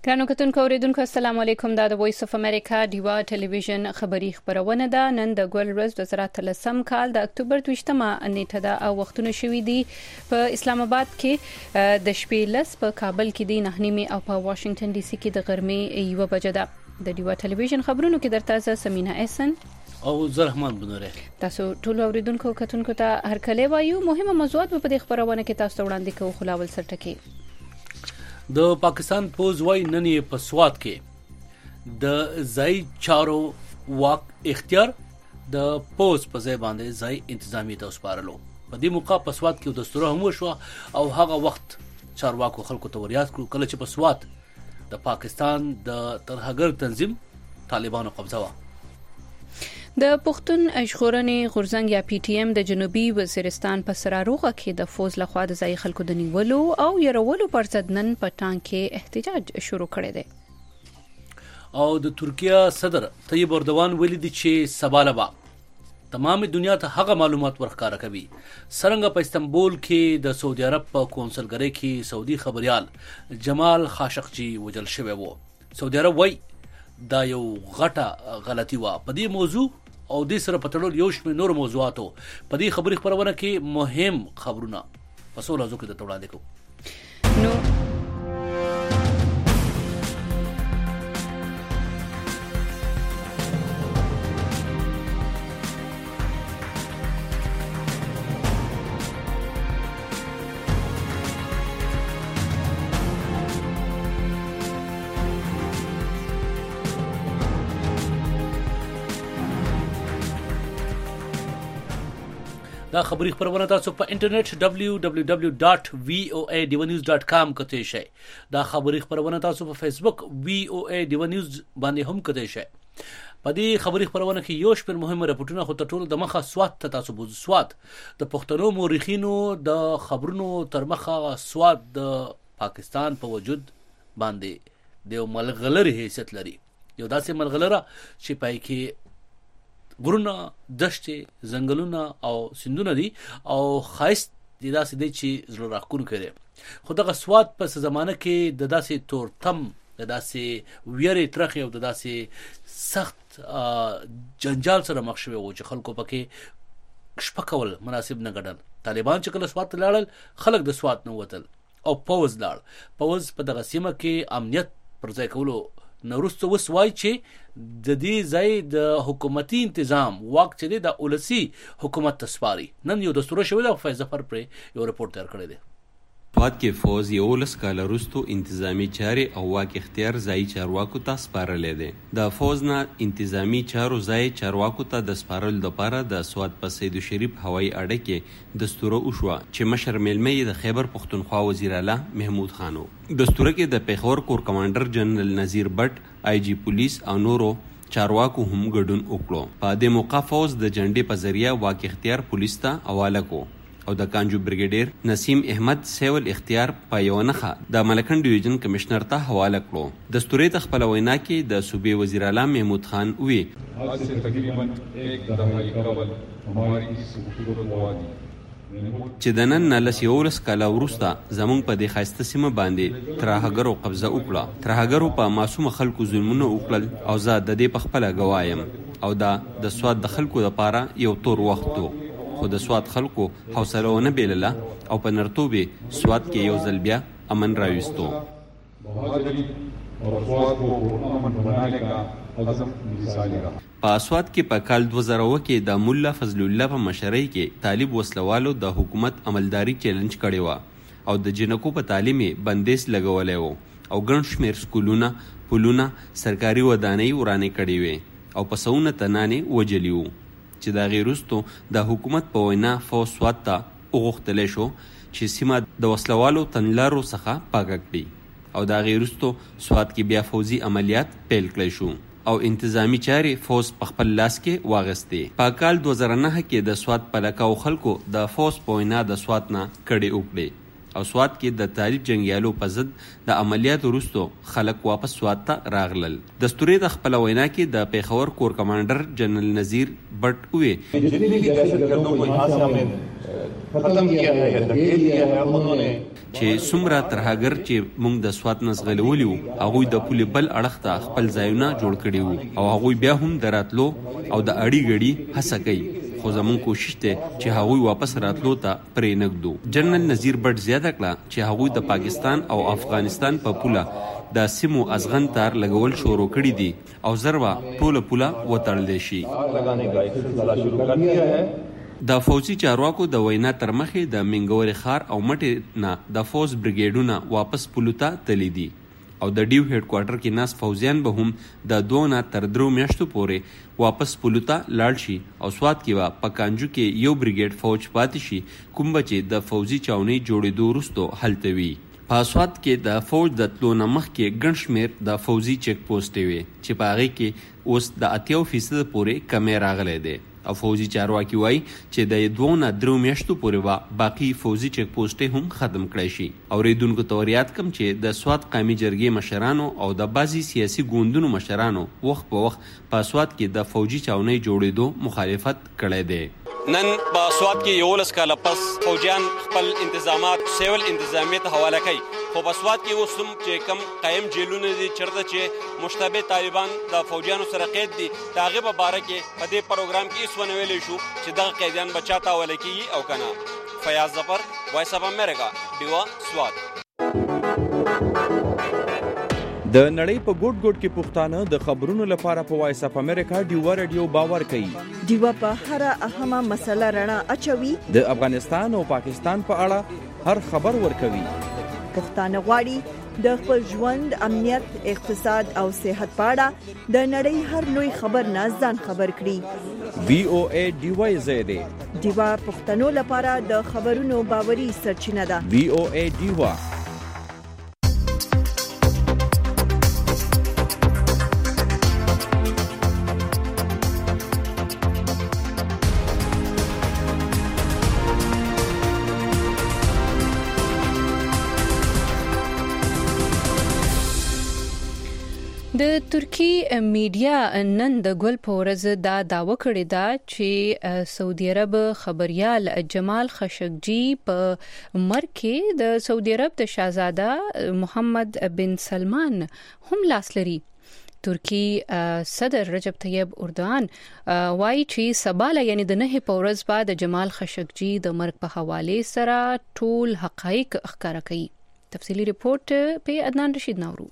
ګرانو کتونکو اوریدونکو السلام علیکم. دا د وایس اف امریکا ډیوا ټلویزیون خبری خبرونه ده. نن د ګل ورځ 2013 کال د اکتوبر 28مه نیټه ده او وختونه شوي دي په اسلام آباد کې د شپې لس، په کابل کې د 9:30 او په واشنگټن ډي سي کې د غرمې 1 بجه ده. د ډیوا ټلویزیون خبرونو کې درته سمینا احسن او زرحمان بنوره. تاسو ټول اوریدونکو کتونکو ته هرکله وایو. مهمه موضوعات په دې خبرونه کې تاسو وړاندې کوو. خلاول سرټکی د پاکستان پوز وای نن په سوات کې د ځای چارو واک اختیار د پوز په ځای باندې ځای انتظامی ته وسپارلو. په دې موقع په سوات کې د دستور هم وشو او هغه وخت چارواکو خلکو ته وریاد کړو کله چې په سوات د پاکستان د ترهګر تنظیم طالبانو قبضه و. د پښتون ژغورنې غورځنګ یا پی ټی ایم د جنوبي وزیرستان په سراروغه کې د فوز لخوا د ځای خلکو د نیولو او يرولو پر ضد نن په ټانګ کې احتجاج شروع کړی دی. او د ترکیه صدر طیب اردوان ویلي دی چې سبالبا تمام دنیا ته هغه معلومات ورښکاره کوي څنګه په استنبول کې د سعودي عرب په کونسلګرۍ کې سعودي خبريال جمال خاشقجي وجل شوی وو. سعودي عرب وای دا یو غټه غلطي و. په دې موضوع او د سره پټړول یو شمېر نور موضوعاتو په دې خبري خبرونه کې مهم خبرونه په څو ورځو کې د وړاندې کوو. نو دا خبري خبرونه تاسو په انټرنیټ www.voanews.com کته شئ. دا خبري خبرونه تاسو په فیسبوک VOA دیوا نیوز باندې هم کته شئ. په دې خبري خبرونه کې یو شمېر مهم راپورټونه خو ټول د مخه سوات ته تاسو بوز. سوات د پښتنو مورخینو د خبرونو تر مخه سوات د پاکستان په وجود باندې د ملغلره حیثیت لري. یو داسې ملغلره چې پای کې غرونه، دشتې، ځنګلونه او سیندونه دي او خاص دي داسې دي چې زړه راکون کړي. خو دغه سوات په زمانه کې د داسې تورتم، د داسې ویری ترخی او د داسې سخت جنجال سره مخ شوی و چې خلکو پکې شپه کول مناسب نه ګڼل. طالبان چې کله سوات لاړل خلک د سوات نه وتل او پوز لاړ. پوز په دغه سیمه کې امنیت پر ځای کولو نورستو وسوای چې د دې ځای د حکومتي تنظیم واک چې د اولسي حکومت تسپاري. نن یو دستور شوی د فیض ظفر پر یو رپورت تیار کړی دی. سوات کې فوز یو لس کال وروسته انتظامی چارې او واک اختیار ځای چارواکو ته سپارلې دي. د فوز نه انتظامی چارو ځای چارواکو ته د سپارل لپاره د سوات په سید شریف هوایي اډه کې دستور وشو چې مشر میلمه د خیبر پختونخوا وزیر اعلی محمود خانو. دستور کې د پیښور کور کمانډر جنرال نذیر بټ، آی جی پولیس او نورو چارواکو هم ګډون وکړو. په دې موقع فوز د جنډې په ذریعہ واک اختیار پولیس ته حواله کو او د کانجو بریګیډیر نسیم احمد سیول اختیار په یو نخه د ملکن ډیویژن کمشنر ته حواله کړو. دستوري ته خپل وینا کې د صوبې وزیر اعلی محمود خان وی چې د نن لس یولس کاله وروسته زمونږ په دې ښایسته سیمه باندې ترهګرو قبضه وکړه. ترهګرو په معصوم خلکو ظلمونه وکړل او زه د دې په خپله ګوایم او دا د سوات د خلکو لپاره یو تور وخت و. خو د سوات خلکو حوصله ونه بیلله او په نرتوبې سوات کې یو ځل بیا امن راوستو. په سوات کې په کال 2000 کې د مولا فضل الله په مشرۍ کې طالب وسلوالو د حکومت عملداري چیلنج کړی و او د جنکو په تعلیم بندیز لګولې و او ګڼ شمېر سکولونه، پلونه، سرکاري ودانۍ ورانې کړې وې او په سونه تنانې وجلي وو. چې دا غیرستو د حکومت په وینا فوز سوات ته وغوښتلی شو چې سیمه د وسلوالو تنلارو څخه پاکه کړي او دا غیرستو سوات کې بیا فوزي عملیات پیل کړی شو او انتظامی چارې فوز په خپل لاس کې واغستې. په کال 2009 کې د سوات په لکاو خلکو د فوز په وینا د سوات نه کډې وکړې او سوات کې د طالب جنگیالو په ضد د عملیاتو وروسته خلک واپس سوات ته راغلل. دستوري د خپل وینا کې د پیښور کور کمانډر جنرال نذیر بټ وی खत्म किया है, धकेल दिया है उन्होंने। چې څومره ترهګر چې موږ د سوات نسغلولي وو هغوی د پولې بل اړخ ته خپل ځایونه جوړ کړي وو او هغوی بیا هم د راتلو او د اړې ګړي هڅه کوي خو زموږ کوشش دی چې هغوی واپس راتلو ته پرې نږدو. جنرال نذیر بټ زیاته کړه چې هغوی د پاکستان او افغانستان په پوله د سیمو ازغن تار لګول شروع کړي دي او زروا ټوله پوله وتړل شي. د فوجي چارواکو د وینا تر مخې د منګوري خار او مټې نه د فوز بریګیډونه واپس پولوتا تللی دي او د ډیو هډ کوارټر کې ناس فوجیان به هم د 2 نه تر 3 میاشتو پورې واپس پولوتا لاړ شي او سوات کې په کانجو کې یو بریګیډ فوج پاتې شي کوم چې د فوجي چاونۍ جوړېدو وروسته هلته وي. په سوات کې د فوج د تلو نه مخکې ګڼ شمېر د فوجي چیک پوسټې وي چې په هغې کې اوس د 80% پورې کمی راغلی دی او فوجي چارواکي وایي چې د 2 نه 3 میاشتو پورې به باقي فوجي چیک پوسټې هم ختم کړی شي. اورېدونکو ته ور یاد کړم چې د سوات قومي جرګې مشرانو او د بعضي سیاسي ګوندونو مشرانو وخت په وخت په سوات کې د فوجي چاونۍ جوړېدو مخالفت کړی دی. نن په سوات کې 11 کاله پس فوجیان خپل انتظامات سیول انتظامیه ته حواله کوي خو په سوات کې اوس هم چې کم قایم جیلونه دي چېرته چې مشتبه طالبان د فوجیانو سره قید دي د هغې په باره کې په دې پروګرام کې هېڅ ونه ویلی شو چې دغه قیدیان به چا ته حواله کېږي او که نه. فیاض ظفر، وایس اف امریکا، ډیوا، سوات. د نړۍ په ګوټ ګوټ کې پښتانه د خبرونو لپاره په وایس اف امریکا ډیوا رادیو باور کوي. ډیوا په هر اهمه مسله رڼا اچوي. د افغانستان او پاکستان په اړه هر خبر ورکوي. پښتانه غواړي د خپل ژوند، امنیت، اقتصاد او صحت په اړه د نړۍ هر لوی خبر نه ځان خبر کړي. VOA ډیوا زیاده ډیوا پښتنو لپاره د خبرونو باوري سرچینه ده. VOA ډیوا. د ترکی میډیا نن د ګل په ورځ دا داوا کړې ده چې سعودي عرب خبريال جمال خشقجي په مرګ کې د سعودي عرب د شاهزاده محمد بن سلمان هم لاس لري. ترکی صدر رجب طیب اردوغان وایي چې سباله یعنی د 9 په ورځ بعد جمال خشقجي د مرګ په حواله سره ټول حقایق ښکاره کوي. تفصیلی ریپورت په عدنان رشید نورو.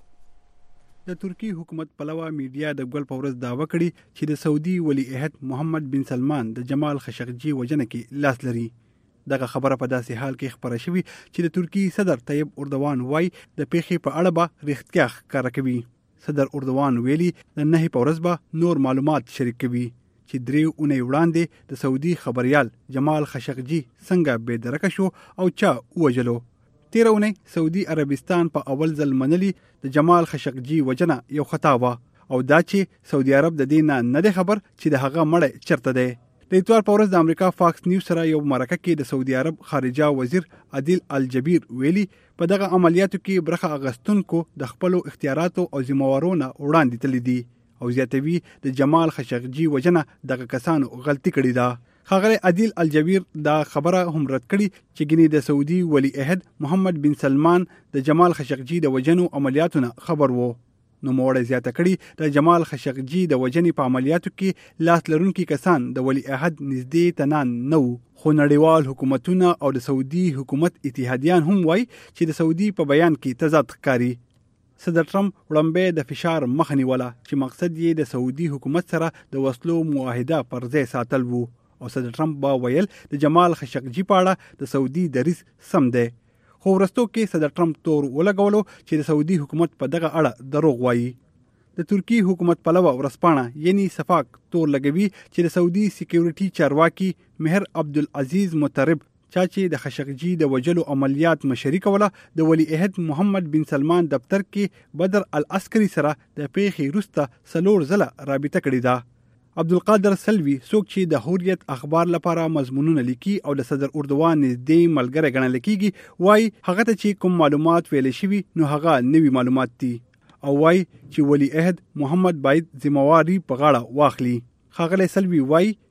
د ترکی حکومت پلوه میډیا د ګل په ورځ داوا کړې چې د سعودي ولی عهد محمد بن سلمان د جمال خشقجي وژنه کې لاس لري. دغه خبره په داسې حال کې خبره شوې چې د ترکی صدر طیب اردوغان وایي د پیښې په اړه به رښتیا ښکاره کوي. صدر اردوغان ویلي د 9 په ورځ به نور معلومات شریک کوي چې 3 اونۍ وړاندې د سعودي خبريال جمال خشقجي څنګه بې درکه شو او چا وژلو. 13 اونۍ سعودي عربستان په اول ځل منلي د جمال خشقجي وجنه یو خطا و او دا چې سعودي عرب د دې نه دی خبر چې د هغه مړی چرته دی. د اتوار په ورځ د امریکا فاکس نیوز سره یو مرکه کې د سعودي عرب خارجه وزیر عادل الجبیر ویلي په دغه عملیاتو کې برخه اغستونکو د خپل اختیاراتو او ذمہوارونو وړاندې تللی دي او زیاتوي د جمال خشقجي وجنه دغه کسانو غلطي کړې ده. خاغلی عادل الجبیر دا خبره هم رد کړي چې ګینه د سعودي ولی عهد محمد بن سلمان د جمال خشقجي د وجنو عملیاتونه خبر وو. نو موړه زیاته کړي د جمال خشقجي د وجنې په عملیاتو کې لاس لرونکي کسان د ولی عهد نږدې تنان نو خو نړیوال حکومتونه او د سعودي حکومت اتحادیان هم وایي چې د سعودي په بیان کې تضاد ښکاري. صدر ټرمپ وړاندې د فشار مخه نیوله چې مقصد یې د سعودي حکومت سره د وسلو معاهده پر ځای ساتل وو او صدر ټرمپ با ویل د جمال خشقجي په اړه د سعودي دریځ سم دی. خو ورستو کې صدر ټرمپ تور ولګولو چې د سعودي حکومت په دغه اړه دروغ وایي. د ترکی حکومت پلوه ورسپانه یعنی صفاق تور لګوي چې د سعودي سکیورټي چارواکي مهر عبدالعزیز مطرب چا چې د خشقجي د وجلو عملیات مشري کوله د ولی عهد محمد بن سلمان دفتر کې بدر العسکری سره د پیښې وروسته 4 ځله رابطه کړې ده. عبدالقادر سلوی څوک چې د حریت اخبار لپاره مضمونونه لیکي او د صدر اردوغان نږدې ملګری ګڼل کېږي وایي هغه ته چې کوم معلومات ویل شوي نو هغه نوي معلومات دي او وایي چې ولی عهد محمد باید ذمہواری په غاړه واخلي. خاغلی سلوی وایي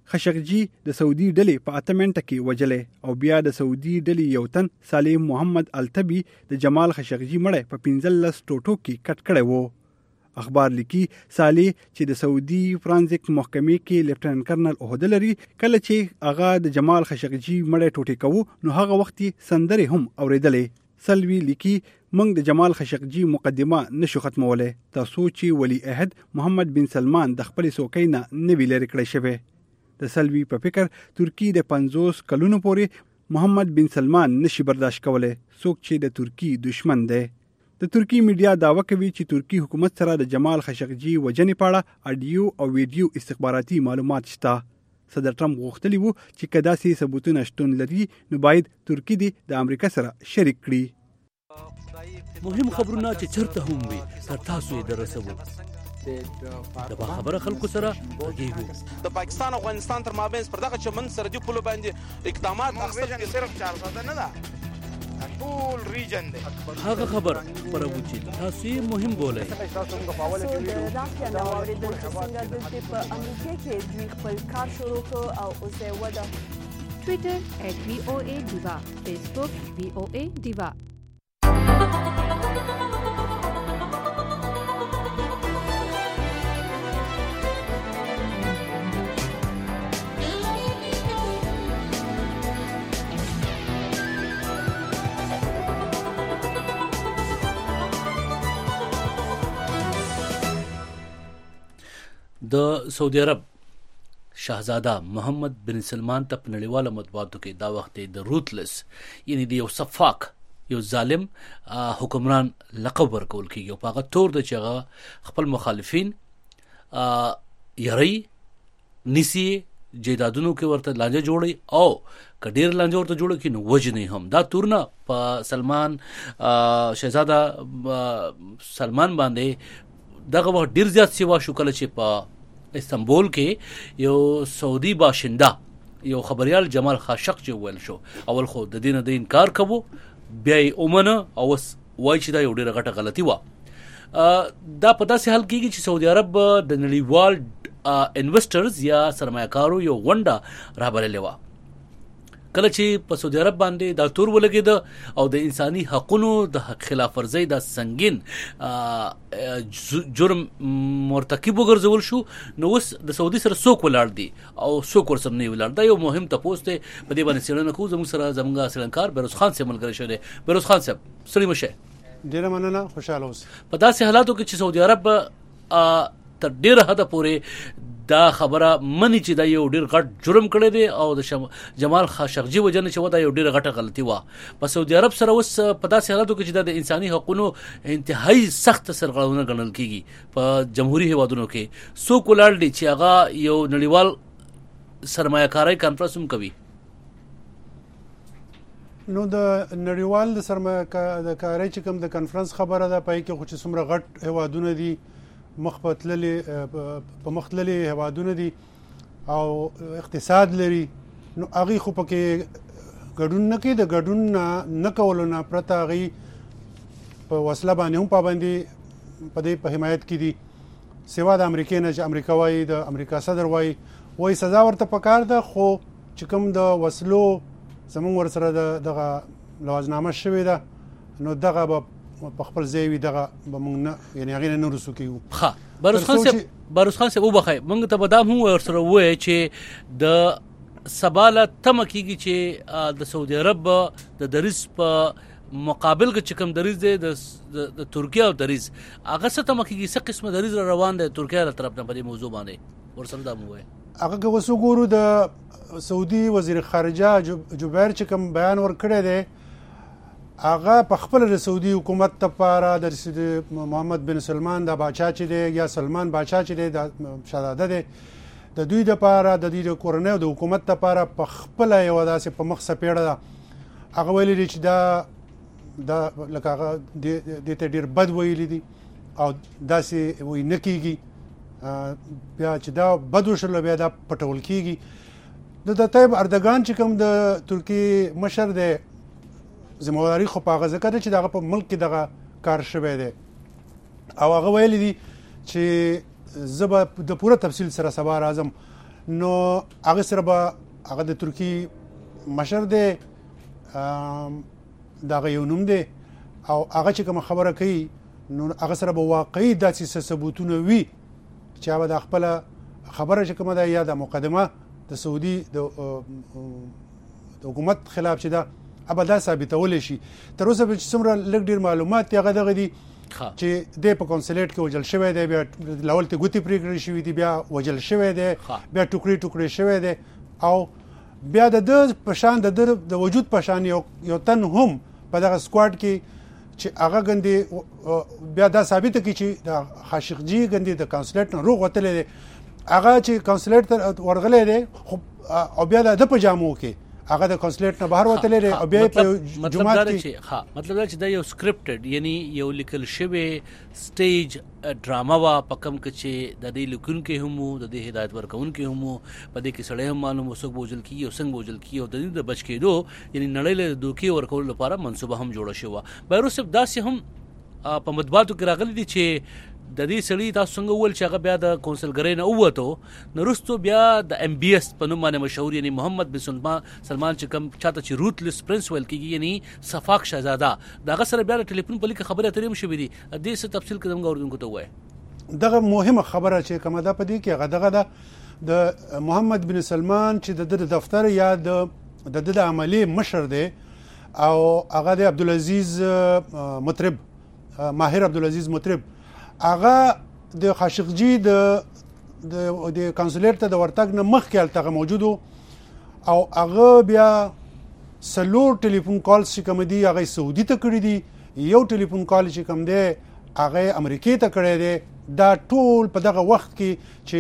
خشقجي د سعودي ډلې په 8 منټه کې وجلې او بیا د سعودي ډلې یو تن سالم محمد التبي د جمال خشقجي مړی په 15 ټوټو کې کټ کړی وو. اخبار لیکي سالي چې د سعودي فرانزیک محکمې کې لیفټننټ کرنل عہده لري کله چې هغه د جمال خشقجي مړی ټوټې کوو نو هغه وخت سندرې هم اوریدلې. سلوي لیکي موږ د جمال خشقجي مقدمه نشو ختمولای تاسو چې ولی عہد محمد بن سلمان د خپل سوکۍ نه نوی لري کړی شوی. د سلوي په فکر ترکی د 50 کلونو پورې محمد بن سلمان نشي برداشت کولای څوک چې د ترکی دشمن دی. د ترکی میډیا داوا کوي چې ترکی حکومت سره د جمال خشقجي وجنې په اړه اډیو او ویډیو استخباراتي معلومات شته. صدر ټرمپ غوښتلی وو چې کدا سي ثبوتونه شتون لري نو باید ترکی د امریکا سره شریک کړي. مهم خبرونه چې چرته هم وي تر تاسو یې درسوو د خبره خلکو سره غږیږو. د پاکستان او افغانستان تر مابین پر دغه چمن سرحدي پولو باندې اقدامات اخیستل صرف 400 نه ده ټول ریجن دی. هغه خبر پرو چې تاسو یې مهم بولئ. د راشیا نو اوریدل چې څنګه د په امریکا کې دوی خپل کار شروع کړ او اوس یې وده. ټوئیټر @VOA Diva، فیسبوک VOA Diva. د سعودي عرب شاهزاده محمد بن سلمان ته په نړیواله مطبوعاتو کې دا وخت د روتلس یعنی د یو صفاق یو ظالم حکمران لقب ورکول کیږي او په هغه تور د چغه خپل مخالفین یری نسی جیدادونو کې ورته لانجه جوړي او کډیر لانجه ورته جوړ کړي نو وجنې هم دا تورنه په سلمان شاهزاده سلمان باندې دغه وخت ډیر زیات سیوا شو کله چې په استنبول کې یو سعودي باشنده یو خبريال جمال خاشقجي ویل شو. اول خو د دین د انکار کوو بیا یې اومنه او وای چې دا یو ډیره غټه غلطي و. دا په داسې حال کېږي چې سعودي عرب د نړیوال انویسټرز یا سرمایه‌کارو یو غونډه رابللې و. کله چې په سعودي عرب باندې دا تور ولګید او د انساني حقوقو د خلاف ورزي د سنگین جرم مرتکب وګرځول شو نو اوس د سعودي سره څوک ولاړ دي او څوک ورسره نه ولاړ. دا یو مهم تاسو ته په دې باندې څېړنه کوو. زموږ سرنکار بیروز خان صاحب ملګری شوی دی. بیروز خان صاحب ستړي مشه. ډیره مننه، خوشاله اوسئ. په داسې حالاتو کې چې سعودي عرب تر ډیره حده پورې دا خبره منی چې دا یو ډیر غټ جرم کړی دی او د جمال خاشقجي وجنه چې دا یو ډیر غټه غلطي و. په سعودي عرب سره اوس په داسې حالاتو کې چې د انساني حقوقو انتهایی سخت سرغړونه ګڼل کیږي په جمهوریت هیوادونو کې څوک ولاړ دي چې هغه یو نړیوال سرمایه‌کاري کانفرنس هم کوي. نو د نړیوال د سرمایه‌کاري چې کوم د کانفرنس خبره ده پای کې خو چې څومره غټ هیوادونه دي په مختللي هوادونه دي او اقتصاد لري نو هغه خو پکې ګډون نه کوي. د ګډون نه کولو نه پرته هغه په وسله باندې هم پابندي په دې په حمایت کې دي. سوا د امریکا نه چې امریکا وايي د امریکا صدر وايي سزا ورته پکار ده خو چې کوم د وسلو زمونږ ورسره دغه لوازنامه شوې ده نو دغه په خپل ځای وي دغه به موږ نه یعنې هغې نه رسو کېږو. ښه بیروز خان صاحب وبخئ موږ ته به دا هم ورسره ووایه چې د سبا له تمه کېږي چې د سعودي عرب د دریځ په مقابل کې چې کوم دریځ دی د ترکیه او دریځ هغه څه تمه کېږي څه قسمه دریځ روان دی ترکیه له طرف نه په دې موضوع باندې ورسره دا مو ووایه. هغه که اوس وګورو د سعودي وزیر خارجه جبیر چې کوم بیان ورکړی دی هغه په خپل د سعودي حکومت لپاره د محمد بن سلمان د باچا چې دی یا سلمان باچا چې دی د شهزاده دی د دوی لپاره د دوی د کورنۍ او د حکومت لپاره په خپل یو داسې په مخ سپېړه ده. هغه ویلي دي چې دا لکه هغه دې ته ډېر بد ویلي دي او داسې وایي نه کېږي بیا چې دا بد وشل بیا دا پټول کېږي. د طیب اردوغان چې کوم د ترکیې مشر دی ذمہواری خو په هغه ځکه ده چې دغه په ملک کې دغه کار شوی دی او هغه ویلی دي چې زه به د پوره تفصیل سره سبا راځم نو هغه سره به هغه د ترکی مشر دی دا یو نوم دی او هغه چې کوم خبره کوي نو هغه سره به واقعي داسې ثبوتونه وي چې هغه د خپل خبره چې کومه ده یا د مقدمه د سعودي د حکومت خلاف چې دا ابدا ثابتول شي. تر اوسه به څومره لږ ډیر معلومات هغه دغه دي چې د په کنسولیټ کې وجل شوی دی، بیا لاول ته ګوتی پریکړې شوې دي، بیا وجل شوی دی، بیا ټوکړي شوی دی او بیا د پشان د وجود پشان یو تن هم په دغه سکواډ کې چې هغه غندي بیا دا ثابت کی چې د خاشقجي غندي د کنسولیټ نه روغ وتلې دی، هغه چې کنسولیټ ورغلې دی او بیا د پجامو کې هغه د کنسولیټ نه بهر وتلې دی او بیا په جمعه کې مطلب دا چې دا یو سکرپټډ یعنی یو لیکل شوی سټیج ډراما وا پکم کې د دې لیکونکو هم د دې هدایت ورکونکو هم په دې کې سړی هم معلوم وسوک بوجل کی او څنګه بوجل کی او د دې د بچ کېدو یعنی نړۍ له دوکي ورکول لپاره منصوبه هم جوړه شوه. بیروسف داسې هم په مطبوعاتو کې راغلي دي چې د دې سړي تاسو څنګه ول چې هغه بیا د کونسلګرۍ نه ووتو نورستو بیا د ام بي اس په نوم باندې مشهور یعنی محمد بن سلمان چې کوم چاته چې روتلس پرنس ویل کیږي یعنی صفاق شهزاده دغه سره بیا ټلیفون په لیکه خبره اترې شوې دي. دې څه تفصیل کړم اوردونکو ته وای دغه مهمه خبره چې کومه ده په دې کې هغه دغه د محمد بن سلمان چې د دفتر یا د عملی مشر دی او هغه د عبدالعزیز مطرب ماهر عبدالعزیز مطرب هغه د خاشقجي د کنسولیټ ته د ورتګ نه مخکې هلته موجود او هغه بیا سلور ټلیفون کالز چې کوم دي هغه سعودي ته کړی دي، یو ټلیفون کال چې کوم دی هغه امریکای ته کړی دی. دا ټول په دغه وخت کې چې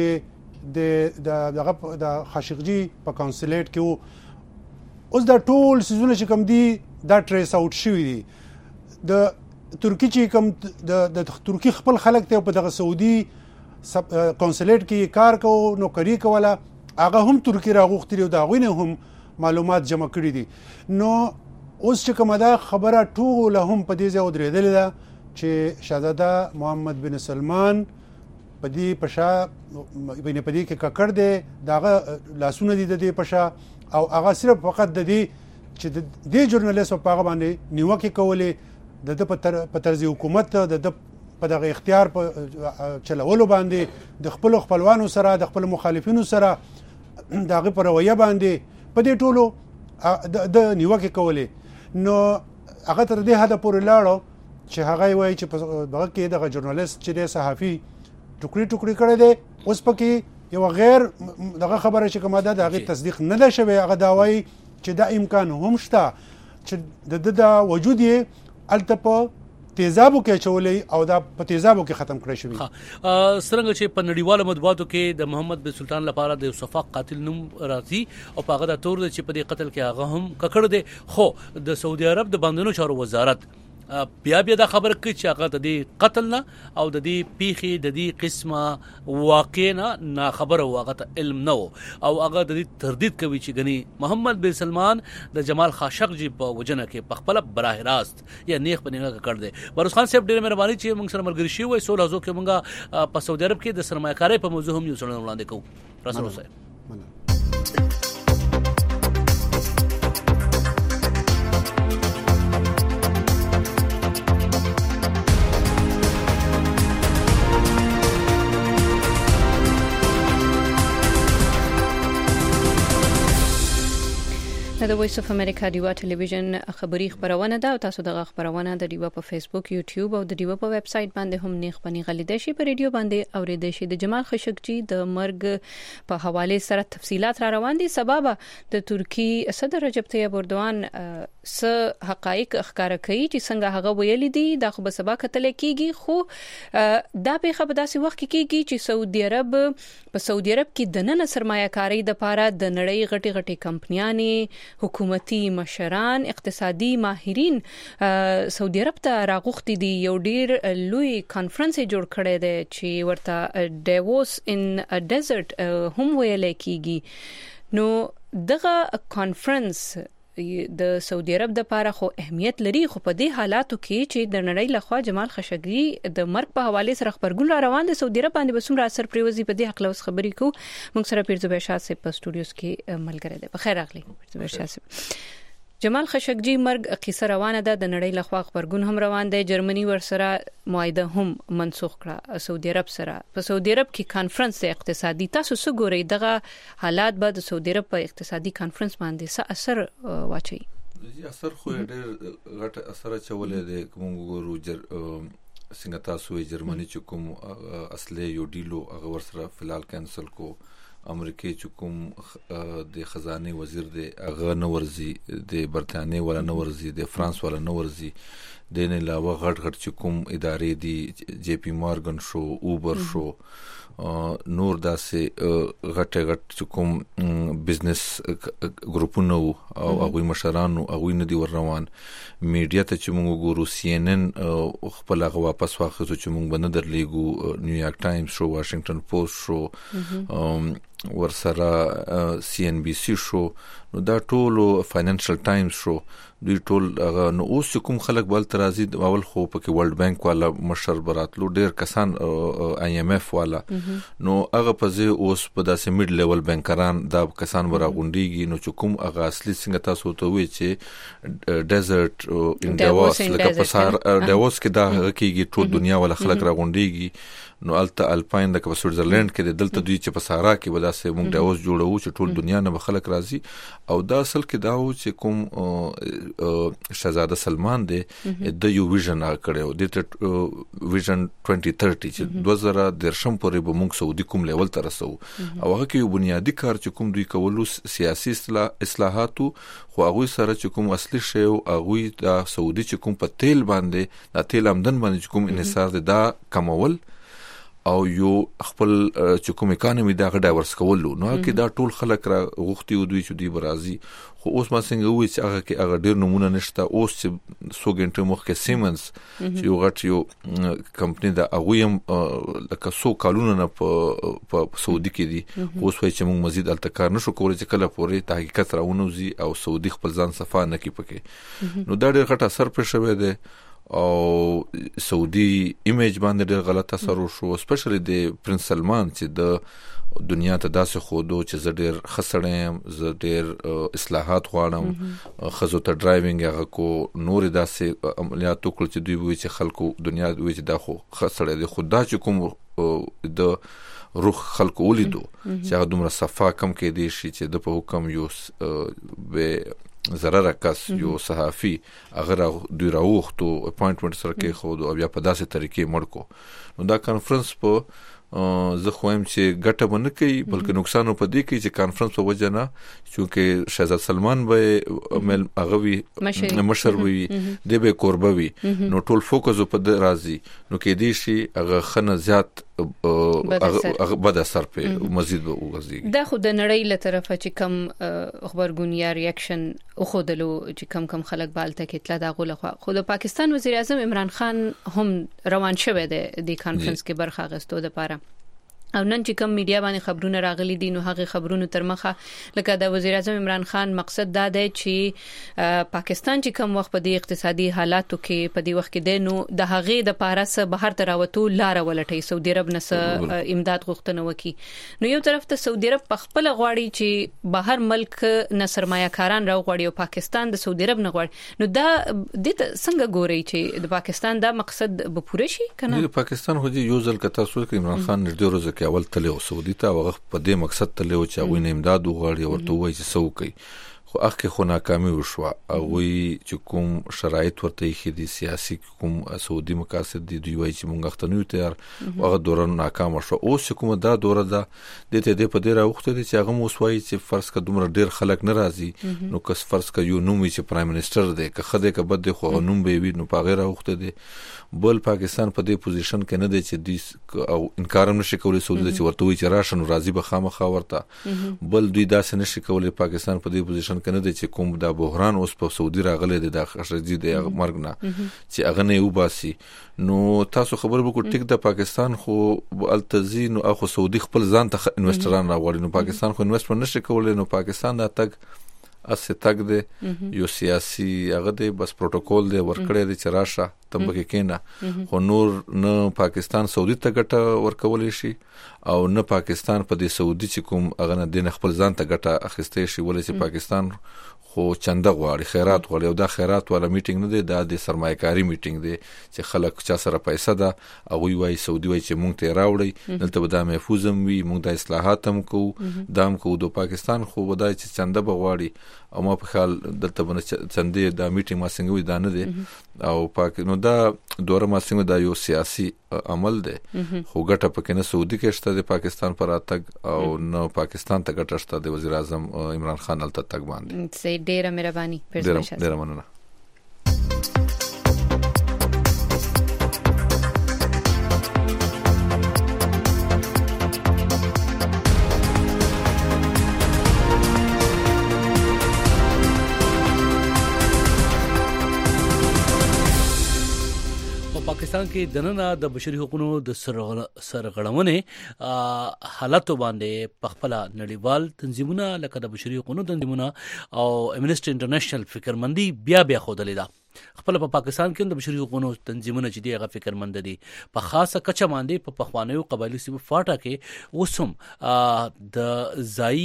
د خاشقجي په کنسولیټ کې اوس دا ټول سيزونه چې کوم دي دا ټریس اوټ شوی دي. د ترکی چې کوم د ترکی خپل خلک ته په دغه سعودي کنسولیټ کې کار کوو نوکری کوله هغه هم ترکی راغوښتي او دا غوینه هم معلومات جمع کړي دي. نو اوس چې کومه دا خبره ټول هم په دې ځای ودرېدلې ده چې شهزاده محمد بن سلمان په دې پشا په دې کې ککړ دی داغه لاسونه دي د دې پشا او هغه صرف فقط د دې چې د دې ژورنالیست په هغه باندې نیوکه کولې د په طرز حکومت د په دغه اختیار په چلولو باندې د خپل خپلوانو سره د خپل مخالفینو سره دغه پر رویه باندې په دې ټولو د نیوکه کولې. نو هغه تر دې حد پورې لاړو چې هغه وایي چې په دغه کې دغه ژورنالیست چې د صحافي ټوکړي کړی دی اوس پکې یو غیر دغه خبره چې کومه ده دغه تصدیق نه ده شوی. هغه دا وایي چې دا امکان هم شته چې د وجود یې التپو تیزابو کې چولې او دا په تیزابو کې ختم کړی شوی. څنګه چې په نړیوالو مطبوعاتو کې د محمد بن سلطان لپاره د صفاق قاتل نوم راځي او په هغه د تور چې په دې قتل کې هغه هم ککړ دی، خو د سعودي عرب د بندونو چارو وزارت بیا دا خبر کوي چې هغه د دې قتل نه او د دې پیخي د دې قسمه واقع نه خبره واغه علم نه او هغه د دې تردید کوي چې غني محمد بن سلمان د جمال خاشقجي په وجنه کې په خپل براه راست یا نیخ بنګه کړ دي. بروس خان صاحب ډېر مهرباني چې موږ سره مرګري شي وای سول حزو کې موږ په سعودي عرب کې د سرمایه‌کارۍ په موضوع هم یو څه وړاندې کوو. رسول صاحب د وایس اف امریکا دیوا ټلویزیون خبری خبرونه ده او تاسو دغه خبرونه د دیوا په فیسبوک یوټیوب او د دیوا په ویب سټ باندې هم نیخ پنی غلیدای شي په ریډیو باندې اوریدای شي. د جمال خاشقجي د مرګ په حواله سره تفصيلات را روان دي. سبب د ترکی صدر رجب طیب اردوان س حقایق ښکارا کوي چې څنګه هغه ویل دي دا خو به سبا کتل کیږي، خو دا په خبره داسې وخت کې کیږي چې سعودي عرب کې د نن سرمایه‌کاري د پاره د نړۍ غټي کمپنیانې حکومتي مشران اقتصادي ماهرین سعودي عرب ته راغوښتي دي. یو ډیر لوی کانفرنس جوړ کړی دی چې ورته ډیووس ان ا ډیزرټ هم ویل کیږي. نو دغه کانفرنس د سعودي عرب د لپاره خو اهمیت لري، خو په دې حالاتو کې چې د نړۍ لخوا جمال خشګجي د مرګ په حواله سره خبرګون را روان دي، سعودي عرب باندې بسوم را اثر پریوزي په دې حق لوس خبرې کو. موږ سره پیر زبیر شاه صاحب په سټوډیوز کې ملګری دی. بخیر راغلی پیر زبیر شاه صاحب. جمال خشګجي مرګ قصه روانه ده، د نړۍ لخوا خبرګون هم روان دی، جرمني ورسره معاهده هم منسوخ کړه سعودي عرب سره. په سعودي عرب کې کانفرنس اقتصادي، تاسو څه ګورئ دغه حالات به د سعودي عرب په اقتصادي کانفرنس باندې څه اثر واچي؟ اثر خو ډېر غټ اثر چولې دی. کوم ګورو څنګه تاسو جرمني چې کوم اصلي یو ډیلو هغه ورسره فلال کینسل کو، امریکای چې کوم د خزانه وزیر دی هغه نورزي، د برتانیې ولا نورزي، د فرانس ولا نورزي، د نه علاوه غټ چې کوم ادارې دي جی پی مارګن شو، اوبر شو، نور داسې غټ چې کوم بزنس ګروپونه او هغوی مشرانو هغوی نه دي ور روان. میډیا ته چې موږ ګورو سی ان ان خپل هغه واپس واخیستو چې موږ به نه درلیږو، نیویارک ټایمز شو، واشنگټن پوسټ شو، ورسره سی ان بی سی شو، نو دا ټول فاینانشل ټایمز شو، دوی ټول هغه. نو اوس کوم خلک بل ترازی اول خو پکې ورلد بانک والا مشر براتلو، ډیر کسان آی ایم اف والا، نو هغه په ځای اوس په داسې میډ لیول بانکران دا کسان ورغونډيږي. نو چې کوم هغه اصلي څنګه تاسو ته وی چې ډیزرټ ان داووس لکه په سار داووس کې دا کېږي، ټول دنیا ولا خلک راغونډيږي. نو الته الپاین د سویټزرلند کې دلته دوی چې په صحرا کې وداسې موږ داووس جوړو چې ټول دنیا نه خلک راځي. او دا اصل کې دا و چې کوم شهزاده سلمان دی د یو ویژن کړو، د ویژن 2030 چې 2030 پورې به موږ سعودي کوم لیول ته رسو. او هغه کې یو بنیادی کار چې کوم دوی کولو سیاسي اصلاحاتو، خو هغه سره چې کوم اصلي شی او هغه د سعودي چې کوم په تیل باندې د تیل آمدن باندې کوم انحصار دی دا کمول، او یو خپل چې کوم اکانومي دا ډایورس کولو. نو کې دا ټول خلک را غوښتي او دوی چې دی برازي. خو اوس ما څنګه وی چې هغه کې هغه ډیر نمونه نشته. اوس چې سو غنټه مخکې سیمنز چې یو غټ یو کمپنی دا هغه هم لکه سو کالونه نه په سعودي کې دي، اوس وایي چې موږ مزید التکار نشو کولای چې کله پورې تحقیقات راونوزي او سعودي خپل ځان صفا نه کی پکې. نو دا ډیر غټ اثر پر شوی دی او سعودي ایمیج باندې ډېر غلط اثر وشو، اسپیشلی د پرنس سلمان چې د دنیا ته داسې خودو چې زه ډېر خسړم، زه ډېر اصلاحات غواړم، خزو ته ډرایوینګ هغه کو، نور داسې عملیات وکړل چې دوی وایي چې خلکو دنیا وایي چې دا خو خسړی دی. خو دا چې کوم د روح خلکو ولیدو چې هغه دومره صفا کم کې دی شي چې د په حکم یو به ضرر کس یو صحافي هغه دوی راوختو اپاینټمنټ سره کې خو او بیا په داسې طریقې مړ کو. نو دا کانفرنس په زه خوایم چې ګټه باندې کوي بلکې نقصان په دې کې چې کانفرنس په وجه نه، چې شهزاده سلمان به مل هغه مشر وي د به قربوي، نو ټول فوکس په د راضي، نو کې دې شي هغه خنه زیات هغه بد اثر په مزید وغځي. دا خو د نړۍ له طرفه چې کم خبرګون یا ریاکشن خو دلو چې کم خلک بالته کې اطلاع دا غوله. خو د پاکستان وزیر اعظم عمران خان هم روان شوه د کانفرنس کې برخه اخیستو د پاره، او نن چې کوم میډیا باندې خبرونه راغلي دي نو هغه خبرونه تر مخه لکه د وزیر اعظم عمران خان مقصد دا دی چې پاکستان چې کوم وخت په دې اقتصادي حالاتو کې په دې وخت کې دی نو د هغه د پارس بهر تراوتو لار ولټي، سعودي عرب نس امداد غوښتنه وکي. نو یو طرف ته سعودي عرب په خپل غواړي چې بهر ملک نه سرمایه‌کاران راوغواړي او پاکستان د سعودي عرب نه غواړي. نو دا د څنګه ګوري چې د پاکستان دا مقصد به پوره شي کنه؟ د پاکستان خو دې یو ځل کته سول کې عمران خان نږدې روزه اول تلو سعودي ته هغه په دې مقصد تلو چې هغه نه امداد وغواړي ورته وایي چې څه وکړي، خو هغه خو ناکامي وشوه. هغه چې کوم شرایط ورته یې دي سیاسي کوم سعودي مقاصد دي دوی وایي چې مونږ ختنو تیار، هغه دوره ناکام شو. اوس کوم دا دوره ده د ته د په ډیر وخت دي چې هغه موسوي چې فرض ک دومره ډیر خلک ناراضي، نو کس فرض ک یو نوم چې پرایم منسٹر دی که خده ک بد خو نوم به وي، نو په غیر وخت دي بل پاکستان په دې پوزیشن کې نه دی چې د او انکار نشي کولای سعودي چې ورته وي چې راشن راضي به خامخا ورته، بل دوی داسې نشي کولای پاکستان په دې پوزیشن کې نه دی چې کوم دا بحران اوس په سعودي راغلی دی د خشجي د مرګ نه چې هغه نه وباسي. نو تاسو خبر وکړو ټیک د پاکستان خو التزین او خو سعودي خپل ځان ته انویسټران راوړي، نو پاکستان خو انویسټمنت نشي کولای، نو پاکستان دا تک اس تک دی یو سیاسي هغه دی بس پروتوکول دی ورکړی دی چې راشه تم بګی کینا خو نور نه پاکستان سعودي ته ګټه ورکولې شي او نه پاکستان په دې سعودي چې کوم هغه نه دین خپل ځان ته ګټه اخیستې شي ولې چې پاکستان خو چنده غواړي خیرات غواړي او دا خیرات والا میټینګ نه دی دا د سرمایه‌کاري میټینګ دی چې خلک چا سره پیسې ده او وی سعودي وای چې مونږ ته راوړي دلته به دا محفوظ هم وي مونږ د اصلاحات هم کوو دام کوو د پاکستان خو ودای چې چنده بغواړي او ما په خیال دلته باندې چندې دا میټینګ ما څنګه وي دا نه دی او نو دا دوره ما څنګه دا یو سیاسي عمل دی خو ګټه پکې نه سعودي کې شته د پاکستان پر اتګ او نو پاکستان ته ګټه شته د وزیر اعظم عمران خان الته تک باندې ډیره مهرباني ډیره مننه پاکستان کې دننه د بشري حقوقو د سرغړونې حالت باندې پخپله نړیوال تنظیمونه لکه د بشري حقوقو تنظیمونه او امنسټي انټرنیشنل فکرمندي بیا خودلې ده خپل په پاکستان کې د بشري حقوقو تنظیمونه چې دی هغه فکرمند دي په خاصه کچه باندې په پخوانیو قبایلی سیمو فاټا کې وسم د ځای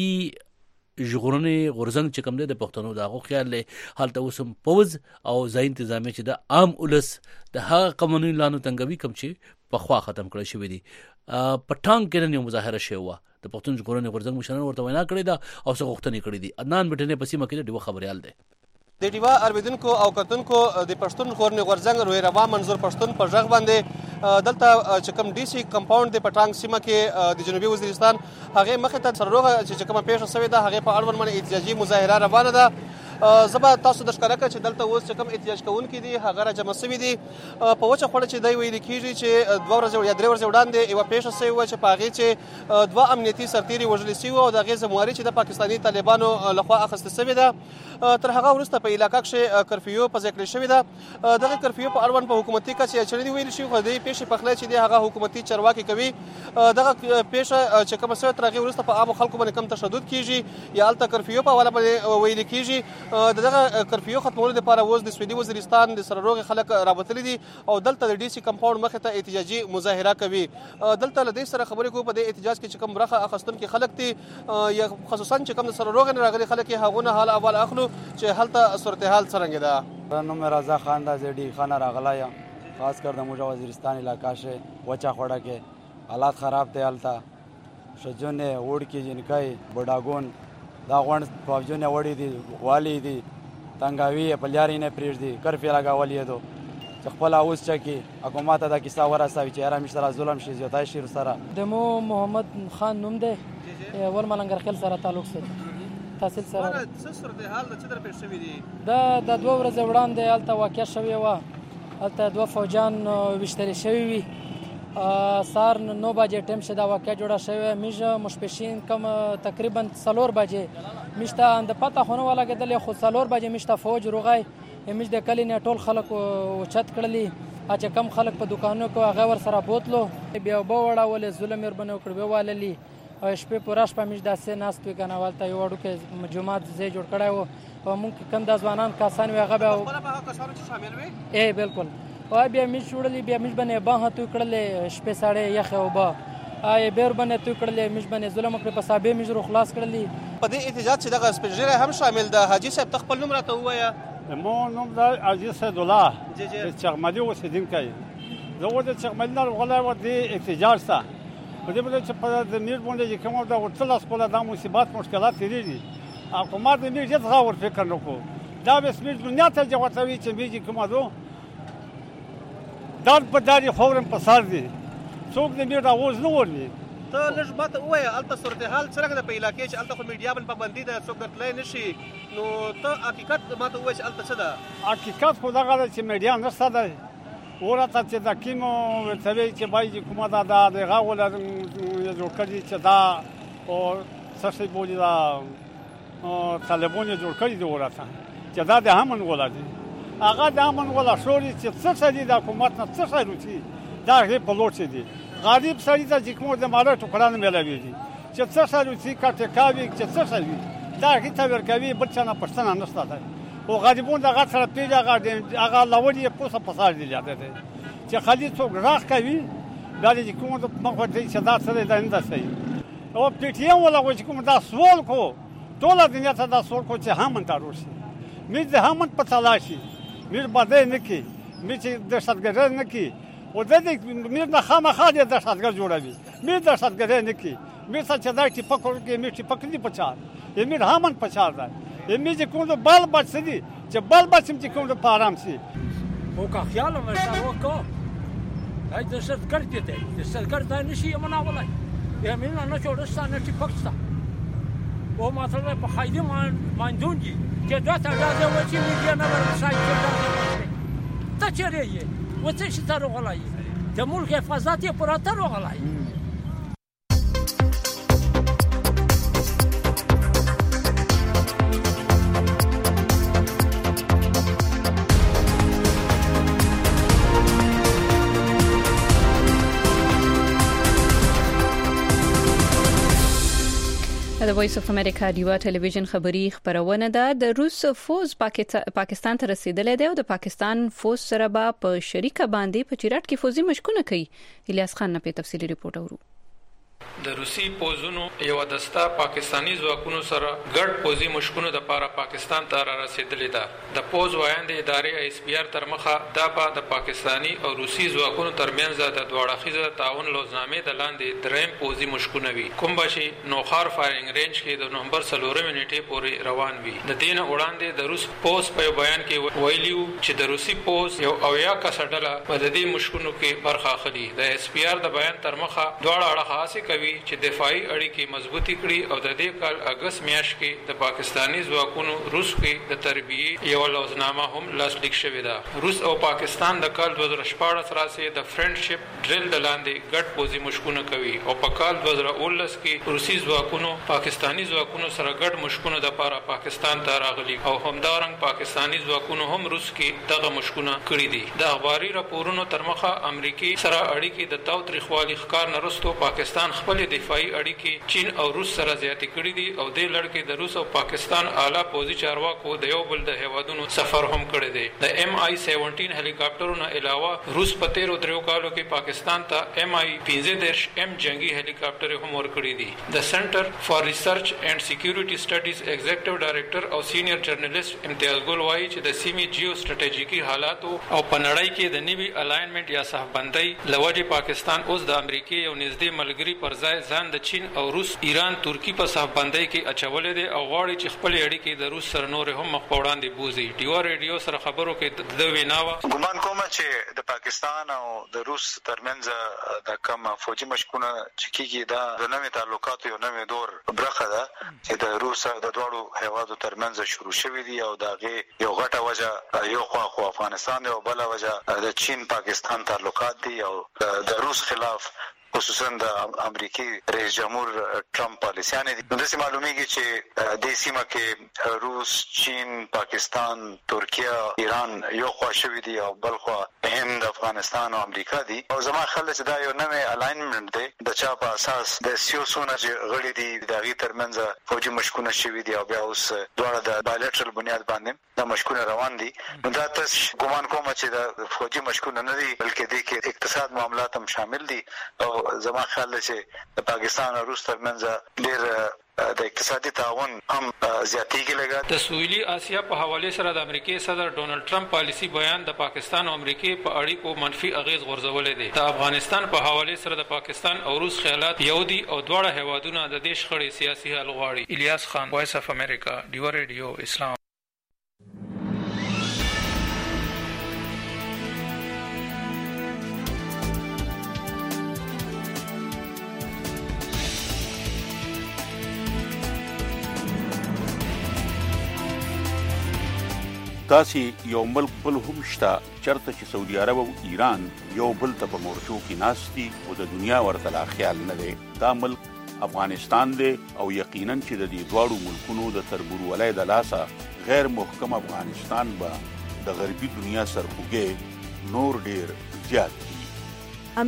ژغورنې غورځنګ چې کوم دی د پښتنو دغه خیال له حالت وسم پوز او ځای تنظیمي چې د عام ولس د هغه قانوني لانو تنګوي کوم چې په خوا ختم کړی شوی دی پټانګ کې نه مظاهره شوی و د پښتون ژغورنې غورځنګ مشران ورته وینا کړې ده او څه غوښتنې کړې دي عدنان بټنه پسې مکه دی خبريال دی د ډیوا ارویدونکو او کتونکو د پښتون ژغورنې غورځنګ روي روا منظور پښتون په ژغ باندې دلته چې کوم ډي سي کمپاوند د پټانګ سیمه کې د جنوبي وزیرستان هغه مخه ته سرروغه چې کومه پیښه شوې ده هغه په اړوند باندې احتجاجي مظاهره روانه ده زبا تاسو د ښکارا چې دلته اوس چې کوم احتجاج کوونکي دي هغه را جمع شوي دي په وچه خوړه چې دی ویل کیږي چې 2 ورځې یا 3 ورځې وړاندې یو پیښه شوې و چې په هغه چې 2 امنیتي سرتیري وژل شوي او د غیزه مواري چې د پاکستاني طالبانو لخوا اخیسته شوې ده تر هغه وروسته په علاقې کې کرفیو په ذکر شوې ده دغه کرفیو په اړوند په حکومتي کچې چړې ویل شي خو د پیښې په خله چې دی هغه حکومتي چرواکي کوي دغه پیښه چې کوم څه تر هغه وروسته په عام خلکو باندې کم تشدد کیږي یا الته کرفیو په حواله باندې ویل کیږي دغه کرفیو ختمولو لپاره اوس د سویدي وزیرستان د سرروغ خلک رابطلي دي او دلته د ډي سي کمپاوند مخه ته احتجاجي مظاهره کوي دلته له دې سره خبرې کوو په دې احتجاج کې چې کوم برخه اخستونکو خلک دي یا خصوصا چې کوم د سرروغ نه راغلي خلک هغه حال اول اخلو چې حالت صورتحال څنګه ده نو مې رضا خان د زیډي خان راغلایا خاص کر د موجه وزیرستان علاقہ سے وچا خوڑا کې حالات خراب ته حالت شجونه وړ کې جنکای بډاګون دا غون فوجونه وړي دي والی دي تنګاوی په لارې نه پریږدي کرفی لګاولې دو چې خپل اوس چکی حکومت دا کیسه ورسوي چې را مشترا ظلم شي زیاتای شي سره دمو محمد خان نوم دی ور ملنګر خل سره تعلق سره تحصیل سره څه صورت حال د چدر پېښ شوی دي دا د 2 ورځې وړاندې الته واقع شوی و الته 2 فوجان وشتري شوی وي سار 9 بجې ټیم شدا واقع جوړه شوی میجه مشپشین کم تقریبا 4 بجې مشته اند پته خونه ولا کېدل خو 4 بجې مشته فوج روغای میج د کلی نه ټول خلک چت کړلی چې کم خلک په دکانونو کې هغه ور سره بوتلو بیا وبوړه ولې ظلم ير بنو کړو واللی شپې پوراش په میج داسې ناست وی کنه والته یو وړو کې جماعت زی جوړ کړای و او مونږ کم د ځوانان کسان وی هغه په کسانو چې شامل وي ای بالکل او بیا میج جوړلی بیا میج باندې باه تو کړلې شپې ساړې یخ او با آی بیر باندې تو کړلې میج باندې ظلم کړ په صابې میج رو خلاص کړلې په دې احتجاج چې دغه سپیجره هم شامل ده حاجی صاحب تخپل نوم راته وایا مو نوم د حاجی سید الله چې چغمدي اوسیدونکی زه و د چغمدي نه غلا و دې احتجاج ته په دې باندې چې په د میر باندې کومه د ورتل اسپوله د مصیبات مشکلات لري حکومت دې دې ځغور فکر نکوه دا به سمیر دنیا ته جوړوي چې میږي کومه دو دار په داري خورم په سر دي څوک دې میر راوځ نه ورني ته لږ ماته وایا الته صورتحال څنګه د په علاقې چې الته خو میډیا بل پابندي ده څوک درتلای نشي نو ته حقیقت ماته وایي چې الته څه ده حقیقت خو دغه چې میډیا نشته ده ورته چې د کیمو ورته چې باید کومه دا دغه ولا جوړ کړي چې دا او څه شي بولی دا طالبان جوړ کړي دی ورته چې دا د همن ولا دي هغه د همن ولا شوري چې څه څه دي د حکومت نه څه څه روتي دا هغه په لور دي غریب سړی ته چې کوم د ماله ټوکران ملوي دي چې څه څه روتي کټه کاوي چې څه څه وي دا هیڅ ورکوي بل څه نه پښتنه نشته ده او غریبون دغه سره پیږي هغه لوړی پوسه پسار دی لاته ده چې خالي څوک راخ کوي دا دې کوم د مخ دې چې دا سره ده نه صحیح او پټ یم ولا چې کوم دا سوال کو ټول دنیا ته دا سوال کو چې هم تاروشي مې د هم په تلاشي مې باندې نه کی مې چې د شتګر نه کی او د دې مې نه خامخا د شتګر جوړوي مې د شتګر نه کی مې څه دا چې پکور کې مې چې پکې پچار مې هم پچار ده مې چې کوم د بال بچ دي چې بال بچ چې کوم د پارام سي او کا خیال مې سره وکړ هاي د شتګر دې د شتګر دا نشي مناولای مې نه جوړستانه چې پکستا او ماته په خایده ماندونجي چې دا ته دا و چې مې نه ورسای چې دا چیرې یې وڅ چې تر غلای د ملک حفاظت یې پر تر غلای د وایس اف امریکا ډیوا ټلویزیون خبری خبرونه ده د روس فوز پاکستان ته رسیدلی دی او د پاکستان فوز سره په شریکه باندې په چیرټ کې فوزي مشکونه کوي الیاس خان نه په تفصیلی ریپورت اورو د روسي پوزونو یو دسته پاکستانی ځواکونو سره ګډ پوزي مشکونو د پاره پاکستان ته را رسیدلې ده د پوز وایند ادارې ایس پی آر تر مخه د پاکستانی او روسي ځواکونو ترمنځ د دوه اړخیزه تعاون لوزنامې د لاندې دریم پوزي مشکونه وي کوم بشي نوخار فایرینګ رینج کې د نومبر 3 منټې پورې روان وي د دین وړاندې د روس پوز په بیان کې ویلیو چې د روسي پوز یو اویا کسړه په دې مشکونو کې برخه اخلي د ایس پی آر د بیان تر مخه دواړه اړخ هڅه کوي چې دفاعي اړیکې مضبوطی کړي او د دې کال اگست میاشت کې د پاکستانی ځواکونو روس کې د تربیه یو لوزنامه هم لاسلیک شوې ده روس او پاکستان د کال 2014 راځي د فرندشپ ډریل د لاندې ګډ پوزي مشکونه کوي او په کال 2019 کې روسي ځواکونو پاکستانی ځواکونو سره ګډ مشکونه د لپاره پاکستان ته راغلي او همدارنګ پاکستانی ځواکونو هم روس کې دغه مشکونه کړي دي د اخباري راپورونو تر مخه امریکای سره اړیکې د تاوتریخوالي ښکار نرستو پاکستان خپل دفاعي اړیکې چین او روس سره زیاتې کړې دي او د لړکې د روس او پاکستان اعلی پوزي چارواکو د یو بل د هیوادونو سفر هم کړی دی د ایم آی 17 هلیکاپټرونو علاوه روس په 13 کالو کې پاکستان ته ایم آی 15 ام جنگي هلیکاپټر هم ورکړي دي د سنټر فار ریسرچ اینڈ سکیورټي سټډیز ایگزیکټیو ډایریکټر او سینیئر جرنالیست امتیاز ګل وایي چې د سیمې جیو سټریټیجیکي حالات او په نړۍ کې د نوي الاینمنت یا صحبندۍ لوجه پاکستان اوس د امریکای او نږدې ملګری پر ځای ځان د چین او روس ایران ترکی په صحبندۍ کې اچولې دي او غواړي چې خپل اړیکې د روس سره نور هم مخ په وړاندې بوزي ډیوا ریډیو سره خبرو کې د ویناوه ګمان کوم چې د پاکستان او د روس ترمنځ د کم فوجي مشکونه چې کیږي دا د نوې تعلقاتو یو نوې دور برخه ده چې د روس او د دوړو هیوادو ترمنځ شروع شوې دي او دغه یو غټه وجه یو خو افغانستان او بل وجه د چین پاکستان تعلقات دي او د روس خلاف خصوصا د امریکای رئیس جمهور ټرمپ پالیسیانه دي نو د معلومیږي چې د سیمه کې روس چین پاکستان ترکیه ایران یو خواشوي دي او بل خو هند افغانستان او امریکا دي او زما خل چې دا یو نوې الاینمنت دی د چا په اساس د سیاسونه چې غړي دي د غي ترمنځ فوجي مشکونه شوي دي او بیا اوس دواړه د بایلټرل بنیاد باندې د مشکونه روان دي نو دا تاسو ګومان کوم چې د فوجي مشکونه نه دي بلکې د کې اقتصاد معاملات هم شامل دي او زما خیال چې د پاکستان او روس ترمنځ ډېر د اقتصادي تعاون هم زیاتېږي لګا د سویلي اسیا په حواله سره د امریکای صدر ډونالد ټرمپ پالیسی بیان د پاکستان او امریکای په اړیکو منفي اغیز غورځولې دي د افغانستان په حواله سره د پاکستان او روس خیالات یو دي او دواړه هیوادونه د دې شخړې سیاسي حل غواړي الیاس خان وایس اف امریکا ډیوا ریډیو اسلام داسې یو ملک بل هم شته چرته چې سعودي عرب او ایران یو بل ته په مورچو کې ناستي او د دنیا ورته لا خیال نه دی دا ملک افغانستان دی او یقینا چې د دې دواړو ملکونو د تربورولۍ د لاسه غیر محکم افغانستان به د غربي دنیا سرخوږی نور ډیر زیات دي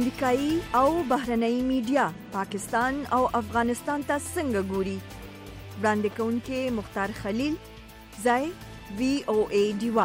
امریکایي او بهرنۍ میډیا پاکستان او افغانستان ته څنګه ګوري وړاندې کوونکې مختار خلیل، ځای VOA ډیوا.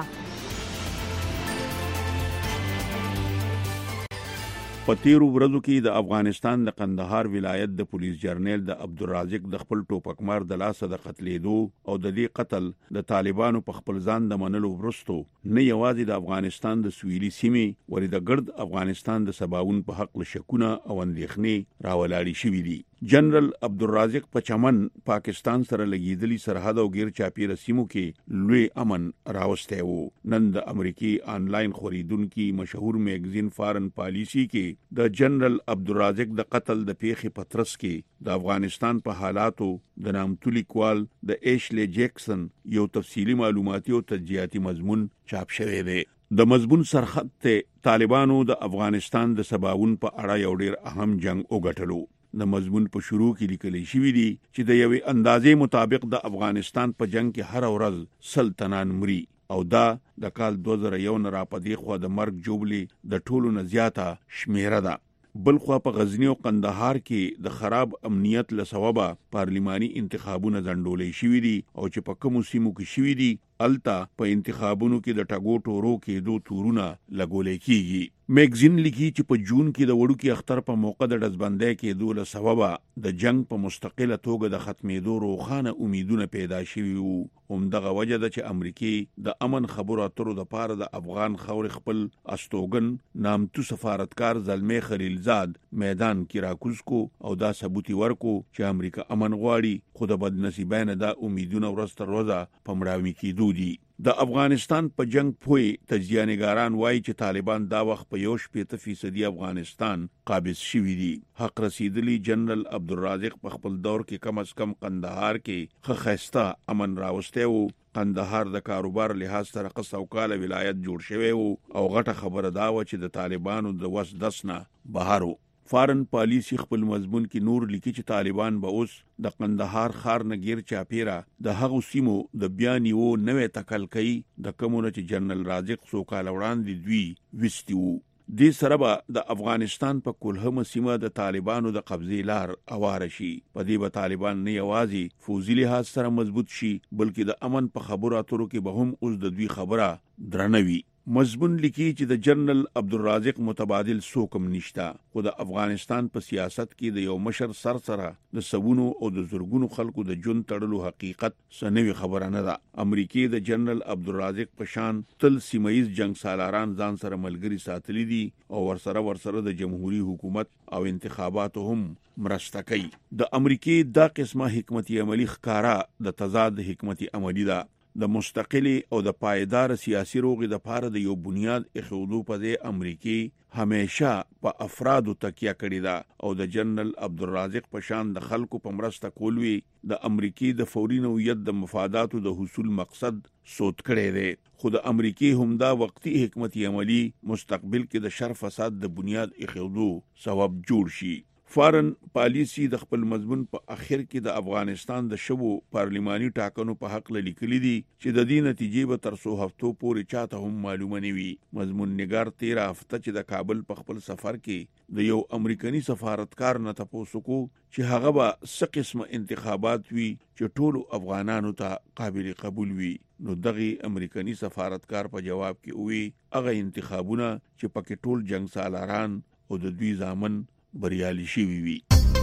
په تیرو ورځو کې د افغانستان د قندهار ولایت د پولیس جرنیل د عبدالرازق د خپل ټوپکمار د لاسه د قتلېدو او د دې قتل د طالبانو په خپل ځان د منلو وروسته نه یوازې د افغانستان د سویلي سیمې ولې د ګرد افغانستان د سباوون په حق له شکونه او اندېښنې راولاړې شوې دي. جنرال عبدالرازق په چمن پاکستان سره لګیدلی سرحد او غیر چاپیره سیمو کې لوی امن راوستی وو. نن د امریکای آنلاین خوریدونکو مشهور میگزین فارن پالیسی کې د جنرال عبدالرازق د قتل د پیښې پترس کې د افغانستان په حالاتو د نامتو لیکوال د ایشلی جیکسن یو تفصیلی معلوماتي او تجزیاتي مضمون چاپ شوی دی. د مضمون سرخط ته طالبانو د افغانستان د سباوون په اړه یو ډیر اهم جنگ وګټلو. د مضمون په شروع کې لیکل شوی دی چې د یوې اندازې مطابق د افغانستان په جنگ کې هر ورځ سلطنان مري او دا د کال 2001 نه راپدې خو د مرګ جوړلې د ټولو نه زیاته شمیره ده. بلخوا په غزنی او قندهار کې د خراب امنیت له سببه پارلماني انتخابونه ځنډولې شوي دي او چې په کومو سیمو کې شوي دي التا په انتخابونو کې د ټاګو ټورو کې دوه تورونه لګولې کیږي. میگزین لیکي چې په جون کې د وړوکی اختر په موقع د دزبندۍ کې دوه له سببه د جنگ په مستقله توګه د ختمېدو روخانه امیدونه پیدا شوي وو. همدغه وجه ده چې امریکای د امن خبرو اترو د پاره د افغان خور خپل استوګن نامتو سفارتکار زلمی خلیلزاد میدان کې راکوز کو او دا ثبوت ورکو چې امریکا امن غواړي خو د بدنصیبانه دا امیدونه ورځ تر ورځې په مړاوي کېدو دي. د افغانستان په جنگ پوی تجزیه‌نګاران وایي چې طالبان دا وخت په 80% افغانستان قابض شوي دي. حق رسیدلی جنرال عبدالرازق په خپل دور کې کم از کم قندهار کې خسته امن راوسته وو. قندهار د کاروبار لحاظ سره قصه او کال ولایت جوړ شوی وو او غټه خبره دا و چې د طالبانو د وس دسنه بهارو. فارن پالیسی خپل مضمون کې نور لیکي چې طالبان به اوس د قندهار ښار نه غیر چاپیره د هغو سیمو د بیا نیو نوې تکل کوي د کومونه چې جنرال رازق څو کال وړاندې دوی وستي وو. دې سره به د افغانستان په کلهمه سیمه د طالبانو د قبضې لار اواره شي. په دې به طالبان نه یوازې فوزي لحاظ سره مضبوط شي بلکې د امن په خبرو اترو کې به هم اوس د دوی خبره درنوي. مضمون لیکي چې د جنرال عبدالرازق متبادل سوکم نشتا خو د افغانستان په سیاست کې د یو مشر سر سره د سبونو او د زورګونو خلکو د جون تړلو حقیقت سنوي خبره نه ده. امریکای د جنرال عبدالرازق په شان تل سیمایي جنگ سالاران ځان سره ملګری ساتلي دي او ورسره د جمهوریت حکومت او انتخاباتو هم مرسته کوي. د امریکای دا قسمه حکمت عملی ښکارا د تضاد حکمت عملی ده. د مستقلی او د پایدار سیاسي روغې د پاره د یو بنیاد اخودو په دې امریکای همیشه په افرادو تکیه کړی ده او د جنرال عبدالرازق په شان د خلکو په مرسته کولوي د امریکای د فوري نوعیت د مفاداتو د حصول مقصد سود کړی دی. خو د امریکای همدا وقتی حکمت عملی مستقبل کې د شر فساد د بنیاد اخودو سبب جوړ شي. فارن پالیسی د خپل مضمون په اخر کې د افغانستان د شوو پارلماني ټاکنو په حق لیکلي دي چې د دې نتیجې به تر 100 هفتو پورې چاته هم معلومه نه وي. مضمون نگار 13 هفته چې د کابل په خپل سفر کې د یو امریکایي سفارتکار نه تاسو کو چې هغه به څه قسمه انتخابات وي چې ټول افغانانو ته قابل قبول وي. نو دغه امریکایي سفارتکار په جواب کې وی هغه انتخابونه چې پکې ټول جنگ سالاران او د دوی ځامن بریالي شوي وي.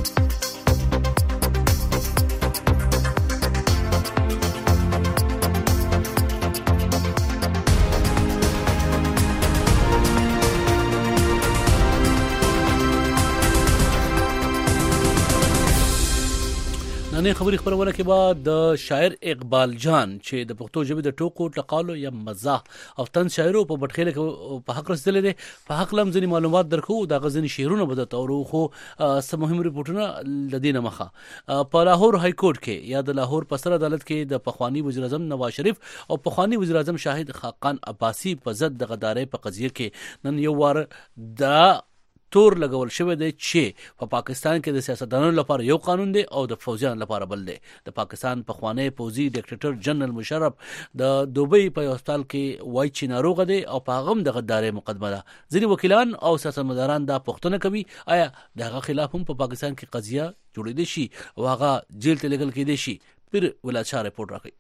نن خبري خبرونه کې بعد د شاعر اقبال جان چې د پښتو ژبې د ټوکو ټقالو یا مزاح او طنز شاعرو په بټخېله کې په حق رسیدلې دي. په حق لم ځنی معلومات درکو د غزنی شعرونه بده تورو خو سم مهم ریپورتونه لدینه مخه په لاهور های کورټ کې یا د لاهور په سر عدالت کې د پخوانی وزیر اعظم نواز شریف او پخوانی وزیر اعظم شاهد خاقان عباسی په ضد د غدارۍ په قضیه کې نن یو وار د تور لګول شوی دی چې په پاکستان کې د سیاستدانانو لپاره یو قانون دی او د فوجیانو لپاره بل دی. د پاکستان پخوانی پوځي ډایریکټر جنرال مشرف د دوبۍ په هسپتال کې وایي چې ناروغ دی او په هغه د غدارۍ مقدمه ده. ځینې وکیلان او سیاستمداران دا پوښتنه کوي آیا دغه خلاف هم په پاکستان کې قضیه جوړېدای شي او هغه جیل ته لګل کېدای شي. پیر ولادشاه رپورټ راکړي.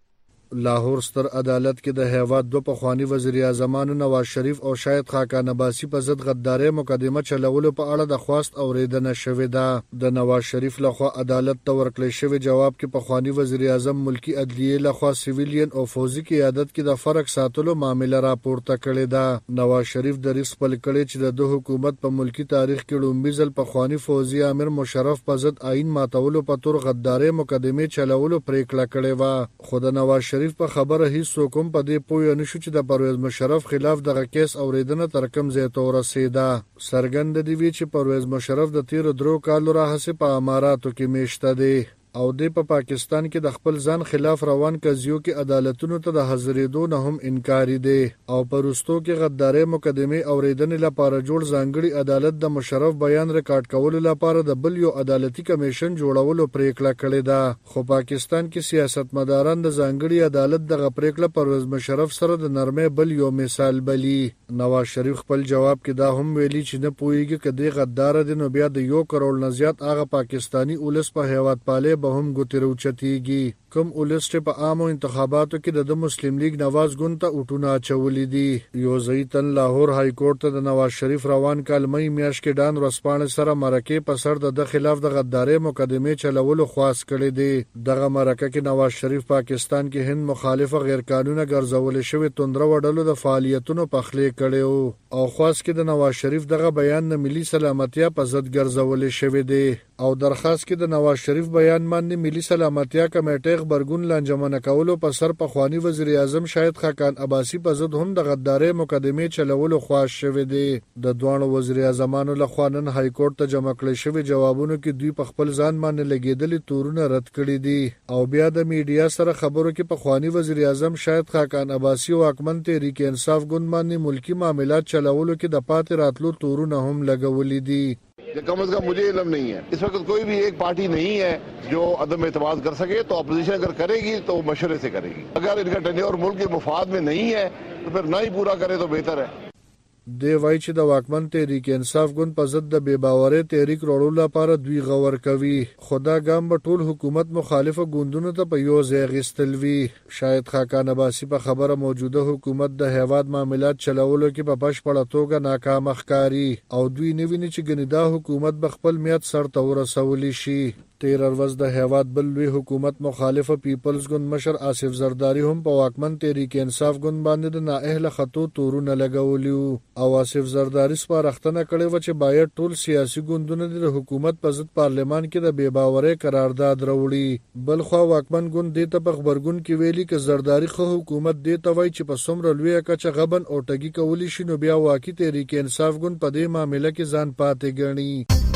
لاهور ستر عدالت کې د هیواد دو پخوانی وزیر اعظمانو نواز شریف او شاهد خاقان عباسی په ضد غداري مقدمه چلولو په اړه د خواست اوریدنه شوې ده. د نواز شریف لخوا عدالت ته ورکړل شوی جواب کې پخوانی وزیر اعظم ملکی عدلیه لخوا سیویلین او فوزي قیادت کې د فرق ساتلو معاملې راپورته کړې ده. نواز شریف د ریس خپل کړي چې د حکومت په ملکی تاریخ کې لومړی ځل پخوانی فوزي امیر مشرف په ضد آئین ماتولو په تور غداري مقدمه چلولو پریکړه کړې و. خو د نواز شریف په خبره هیڅ کوم په دې پوی نشو چې د پرویز مشرف خلاف دغه کیس اوریدنه تر کم ځای ته ورسیده. سرګند دی وی چې پرویز مشرف د 13 کالو راهسه په اماراتو کې میشته دی او د پاکستان کې د خپل ځان خلاف روان قضیو کې عدالتونو ته د حاضرېدو نه هم انکاری دی او پرستو کې غداري مقدمه اوریدنې لپاره جوړ ځانګړي عدالت د مشرف بیان ریکارډ کولو لپاره د بل یو عدالتي کمیشن جوړولو پریکړه کړې ده. خو پاکستان کې سیاستمداران د ځانګړي عدالت دغه پریکړه پرویز مشرف سره د نرمۍ بل یو مثال بلی. نواز شریف خپل جواب کې دا هم ویلي چې نه پوهیږي کدی غدار دي نو بیا د 1 کروڑ نه زیات هغه پاکستانی اولس په هیواد پاله به هم ګوتې راوچتېږي. کوم اولس چې په عامو انتخاباتو کې د مسلم لیگ نواز ګوند ته اټونه اچولي دي. یو ځایتن لاهور های کورټ ته د نواز شریف روان کال مې میاشت کې ډان ورسپانې سره مرکه په سر د خلاف د غداري مقدمه چلولو خواست کړي دي. دغه مرکه کې نواز شریف پاکستان کې هند مخالفه غیر قانوني ګرځول شوی توندره وډلو د فعالیتونو په خلې کړي او خاص کې د نواز شریف دغه بیان د ملي سلامتیا په ضد ګرځول شوی دی او درخواست کې د نواز شریف بیان باندې ملي سلامتیا کمیټه خبرګون لانجمنه کولو په سر په خوانی وزیر اعظم شاهد خاقان عباسی په ضد هم د غداري مقدمه چلولو خواهش شوی دی. د دوه وزیر اعظمانو لخوا نن های کورټ ته جمع کړل شوی جوابونو کې دوی په خپل ځان باندې لګیدلي تورونه رد کړي دي او بیا د میډیا سره خبرو کې په خوانی وزیر اعظم شاهد خاقان عباسی او حکومت تحریک انصاف ګوند باندې ملکی معاملات چلولو کې د پاتې راتلو تورونه هم لګولې دي. कम से कम मुझे इल्म नहीं है. इस वक्त कोई भी एक पार्टी नहीं है जो अदम एतमाद कर सके. तो अपोजिशन अगर करेगी तो मशवरे से करेगी. अगर इनका टेन्योर मुल्क के मफाद में नहीं है तो फिर ना ही पूरा करे तो बेहतर है. دی وای چې د واکمن تحریک انصاف ګوند په ضد د بې باورۍ تحریک وروړو لپاره دوی غور کوي. خدا ګام به ټول حکومت مخالفه ګوندونو ته په یو ځای غستل وی. شاید خاقان عباسی په خبره موجوده حکومت د هیواد معاملات چلولو کې په بشپړه توګه ناکام ښکاري او دوی نه ویني چې ګندا حکومت به خپل میعاد سر ته ورسولی شي. 13 ورځ د هیواد بل لوی حکومت مخالفه پیپلز ګوند مشر آصف زرداری هم په واکمن تحریک انصاف ګوند باندې د نااهله خطو تورونه لګولیو او آصف زرداری سپارښتنه کړې و چې باید ټول سیاسي ګوندونه د حکومت په ضد پارلمان کې د بې باورۍ قرارداد راوړي. بل خو واکمن ګوند د ته په خبرګون کې ویلي چې زرداری خو حکومت د ته وای چې په څومره لوی کچه غبن او ټګي کولی شي نو بیا واقعي تحریک انصاف ګوند په دې معاملې کې ځان پاتې ګڼي.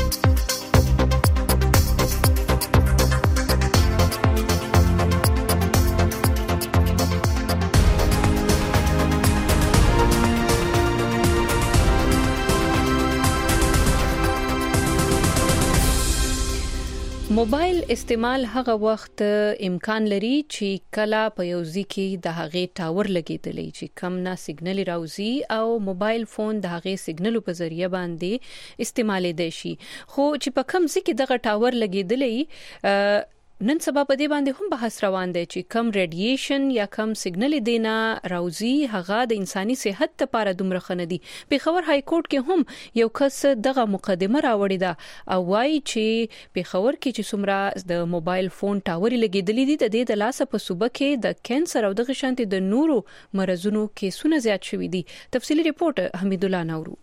موبایل استعمال هغه وخت امکان لري چې کله په یو ځای کې د هغې ټاور لګیدلی چې کم نه سیګنل راوځي او موبایل فون د هغې سیګنل په ذریعہ باندې استعمالېدای شي. خو چې په کم ځای کې دغه ټاور لګیدلی نن سبا په دې باندې هم بحث روان دی چې کم ریډیشن یا کم سیګنل دینا راوځي هغه د انساني صحت لپاره دومره ښه دي. پیښور های کورټ کې هم یو کس دغه مقدمه راوړې ده او وايي چې پیښور کې چې څومره د موبایل فون ټاور لګیدلې دي د دې د لاسه په صوبه کې د کینسر او دغه شانتي د نورو مرزونو کیسونه زیات شوي دي. تفصیلی ریپورت حمید الله نورو.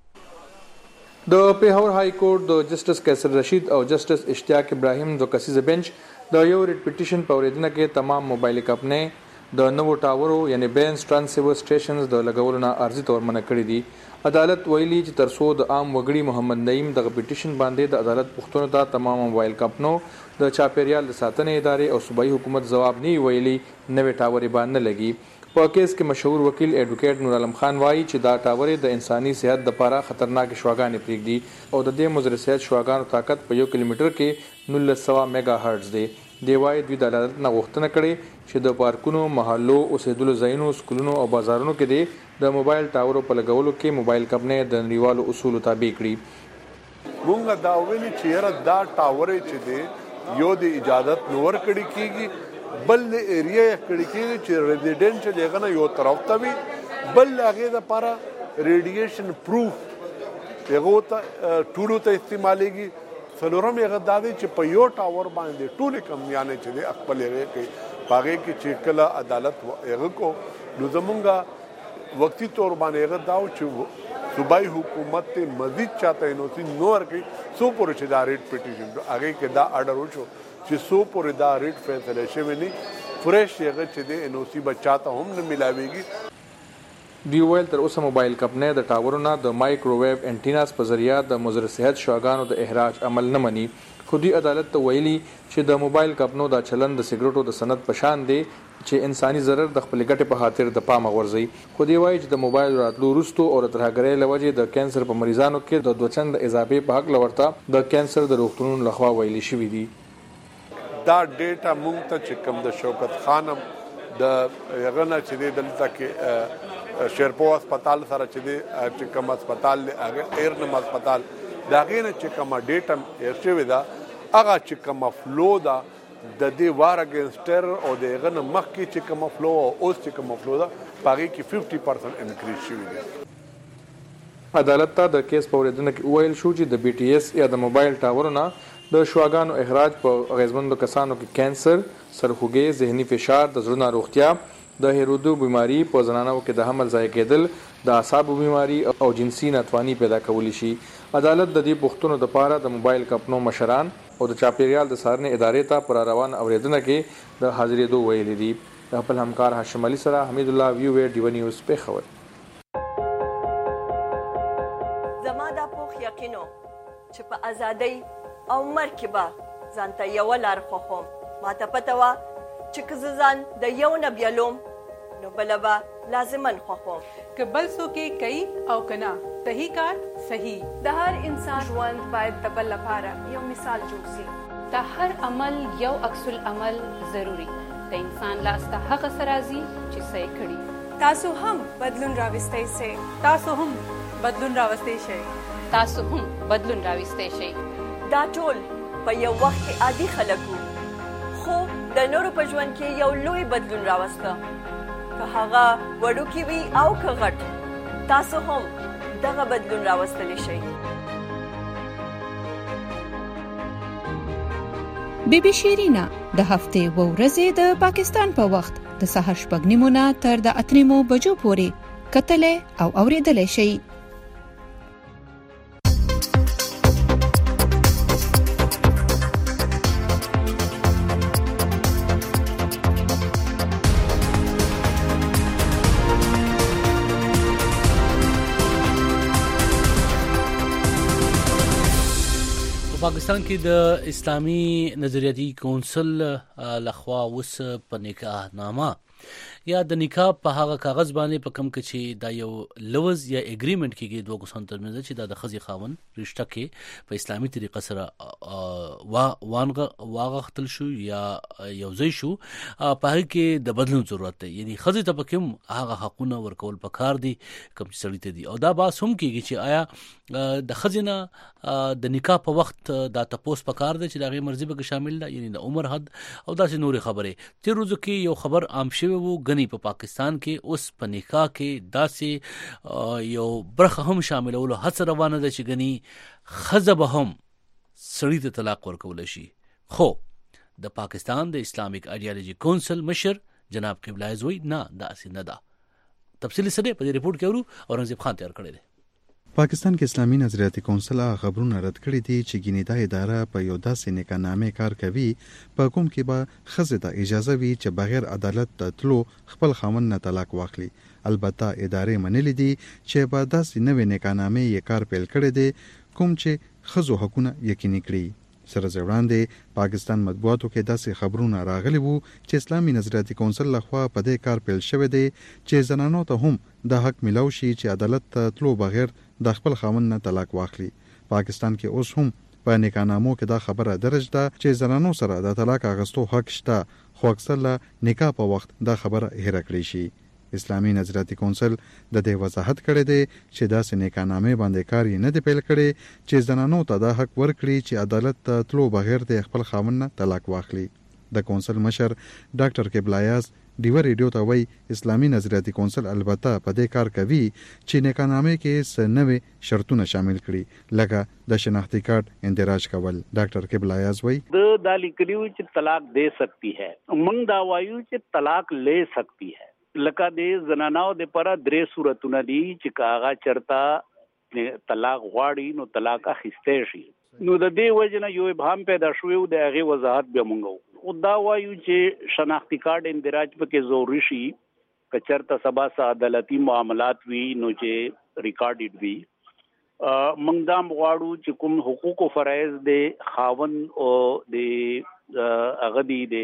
د پیښور های کورټ د جسټس کیسر رشید او جسټس اشتیاق ابراهیم د کسیزه بنچ د یو ریټ پټیشن په اوریدنه کې تمام موبایل کمپنۍ د نوو ټاورو یعنی بینز ټرانسیور سټیشنز د لګولو نه عرضی تور منع کړی دي. عدالت ویلي چې ترڅو د عام وګړي محمد نعیم د پټیشن باندې د عدالت پښتون ته تمام موبایل کمپنو د چاپیریال د ساتنې ادارې او صوبایي حکومت جواب نه ویلي نوې ټاور باندې لګي. په کیس کې مشهور وکیل ایډوکیټ نور عالم خان وایي چې دا ټاور د انساني صحت لپاره خطرناک شواګانې پرېږدي او د دې مضر صحت شواګانو طاقت په 1 کیلومتر کې 1900 میگا هرتز دی. دی وایي دوی د عدالت نه غوښتنه کړې چې د پارکونو، محلو، اوسېدلو ځایونو، سکولونو او بازارونو کې د موبایل ټاورو په لګولو کې موبایل کمپنۍ د نړیوالو اصولو تابع کړي. مونږ دا ویلي چې دا ټاور چې دی یو د اجازت نور کړي کیږي بل ایریا کړي کیږي چې ریزیډنشل هغه نه یو طرف ته وي بل هغه د لپاره ریډیشن پروف هغه ته ټولو ته استعمالېږي څلورم هغه دا دی چې په یو ټاور باندې ټولې کمپنیانې چې دی خپل هغه کوي هغه کې چې کله عدالت هغه کو نو زمونږه وقتی طور باندې هغه داو چې صوبایي حکومت ته مزید چاته انوسی نور کوي سو پورې چې دا ریټ پټیشن هغه کې دا آرډر وشو چې سو پورې دا ریټ فیصله شوی نه فرش هغه چې دی انوسی بچاته هم نه ملاويږي. دی ویل تر اوسه موبایل کمپنۍ د ټاورونو د مایکروویو انټیناس په ذریعہ د مضر صحت شواګانو د احراج عمل نه مني. خو دوی عدالت ته ویلي چې د موبایل کمپنو دا چلن د سیګریټو د صنعت په شان دی چې انساني ضرر د خپل ګټې په خاطر د پامه غورځي. خو دی وایي چې د موبایل راتلو وروسته او د ترهګرۍ له وجې د کینسر په مریضانو کې د 2 چنده اضافې په حق لورته د کینسر د روغتونونو لخوا ویلي شوي دي. دا ډیټا مونږ ته چې کوم د شوکت خانم د هغه نه چې دلته کې شیرپو هسپتال سره چې کوم هسپتال هغه ایرنم هسپتال دا غینه چې کوم ډیټا شوی دا هغه چې کوم فلو دا د دې وار اگینسټر او د هغه مخکې چې کوم فلو او اوس چې کوم فلو دا پاره کې 50% انکریز شوی دی. عدالت ته د کیس په اوریدنه کې ویل شو چې د بي ټي اس یا د موبایل ټاورونو د شواګانو اخراج په اغیزمندو کسانو کې کینسر، سرخوږی، ذهني فشار، د زړه ناروغتیا، د هیرودو بیماری، په زنانو کې د حمل ضایع کېدل، د اعصابو بیماری او جنسي ناتوانی پیدا کولی شي. عدالت د دې پوښتنو د پاره د موبایل کمپنو مشران او د چاپیریال د څارنې ادارې ته پر روان اوریدنه کې د حاضرېدو ویلي دي. د خپل همکار هاشم علي سره حمید الله ویو ویر ډیو نیوز پیښور. زما دا پوخ یقینو چې په ازادۍ او مرګ به ځانته یو لار خوښوم. ماته پته وه چې که زه ځان د یو نه بیلوم نو بله به لازماً خوښوم. که بل څوک یې کوي او که نه صحیح کار صحیح. د هر انسان ژوند باید د بل لپاره یو مثال جوړ شي. د هر عمل یو عکس العمل ضروري. د انسان لاس ته هغه څه راځي چې څه یې کړي. تاسو هم بدلون راوستی شئ. تاسو هم بدلون راوستی شئ. تاسو هم بدلون راوستی شئ. دا ټول په یو وخت کې عادي خلک وو خو د نورو په ژوند کې یو لوی بدلون راوسته. که هغه وړوکی وي او که غټ تاسو هم دغه بدلون راوستلی شئ. بیبي شیرینا د هفتې و ورځې د پاکستان په وخت د سهار 8:30 تر د 8:00 بجو پورې کتلې او اوریدلې شئ. پاکستان کې د اسلامي نظریاتي کونسل لخوا اوس په نکاح نامه یا د نکاح په هغه کاغذ باندې په کم کې چې دا یو لوز یا اګریمنت کېږي دوه کسانو ترمنځ چې دا د خزي خاون رشتہ کې په اسلامي طریقه سره واغختل شو یا یوځای شو په هغه کې د بدلون ضرورت دی. یعنی خزي ته پکې هغه حقونه ورکول پکار دي کوم چې سړی ته دي او دا باس هم کېږي چې آیا د خزینه د نکاح په وخت دا تپوس پکار دی چې د غیر مرزي به شامل ده یعنی د عمر حد او داسې نورې خبرې. تیر ورځو کې یو خبر عام شوی وو غني په پاکستان کې اوس په نکاح کې داسې یو برخه هم شاملولو هڅه روانه ده چې غني خزه به هم سړی ته طلاق ورکول شي. خو د پاکستان د اسلامیک ایډیالوژي کونسل مشر جناب قبله زوی نه داسې نه ده. تفصیلی سره په دې ریپورت کې ورو اورنګزیب خان تیار کړی دی. پاکستان کې اسلامي نظریاتي کونسل خبرونه رد کړي دي چې ګینې دا اداره په یو داسې نکاحنامې کار کوي په کوم کې به خزه ته اجازه وي چې بغیر عدالت ته تلو خپل خاوند نه طلاق واخلي. البته ادارې منلې دي چې په داسې نوې نکاحنامې یې کار پیل کړی دی کوم چې خزو حقونه یقیني کړي. سره وړاندې پاکستان مطبوعاتو کې داسې خبرونه راغلي وو چې اسلامي نظریاتي کونسل لخوا په دې کار پیل شوی دی چې زنانو ته هم د حق ملو شي چې عدالت ته تلو بغیر د خپل خاوند نه طلاق واخلي. پاکستان کې اوس هم په نکاحنامو کې دا خبره درج ده چې زنانو سره د طلاق اغستو حق شته خو اکثر له نکاح په وخت دا خبره هېره کړی شي. اسلامي نظریاتي کونسل د دې وضاحت کړی دی چې داسې نیکانامې باندې کار یې نه دی پیل کړی چې زنانو ته دا حق ورکړي چې عدالت ته تلو بغیر د خپل خاوند نه طلاق واخلي. د کونسل مشر ډاکټر قبلایاز ډیوه ریډیو ته وایي اسلامي نظریاتي کونسل البته په دې کار کوي چې نیکانامې کې څه نوې شرطونه شامل کړي لکه د شناختی کارت اندراج کول. ډاکټر قبلایاز وایي دا لیکلیو چې طلاق دے سکتی ہے موږ دا وایو چې طلاق لے سکتی ہے لکه د زنانو د پر درې صورتونه دي چې کاغه چرتا طلاق غواړي نو طلاق اخیسته شي. نو د دې وجنه یو ابهام پیدا شوی او د هغه وضاحت به مونږ او دا وایو چې شناختی کارت اندراج پکې ضروري شي کچرته سبا سا عدالتي معاملات وی نو چې ریکارډډ وی. مونږ دا غواړو چې کوم حقوق او فرایض د خاوند او د اغدی د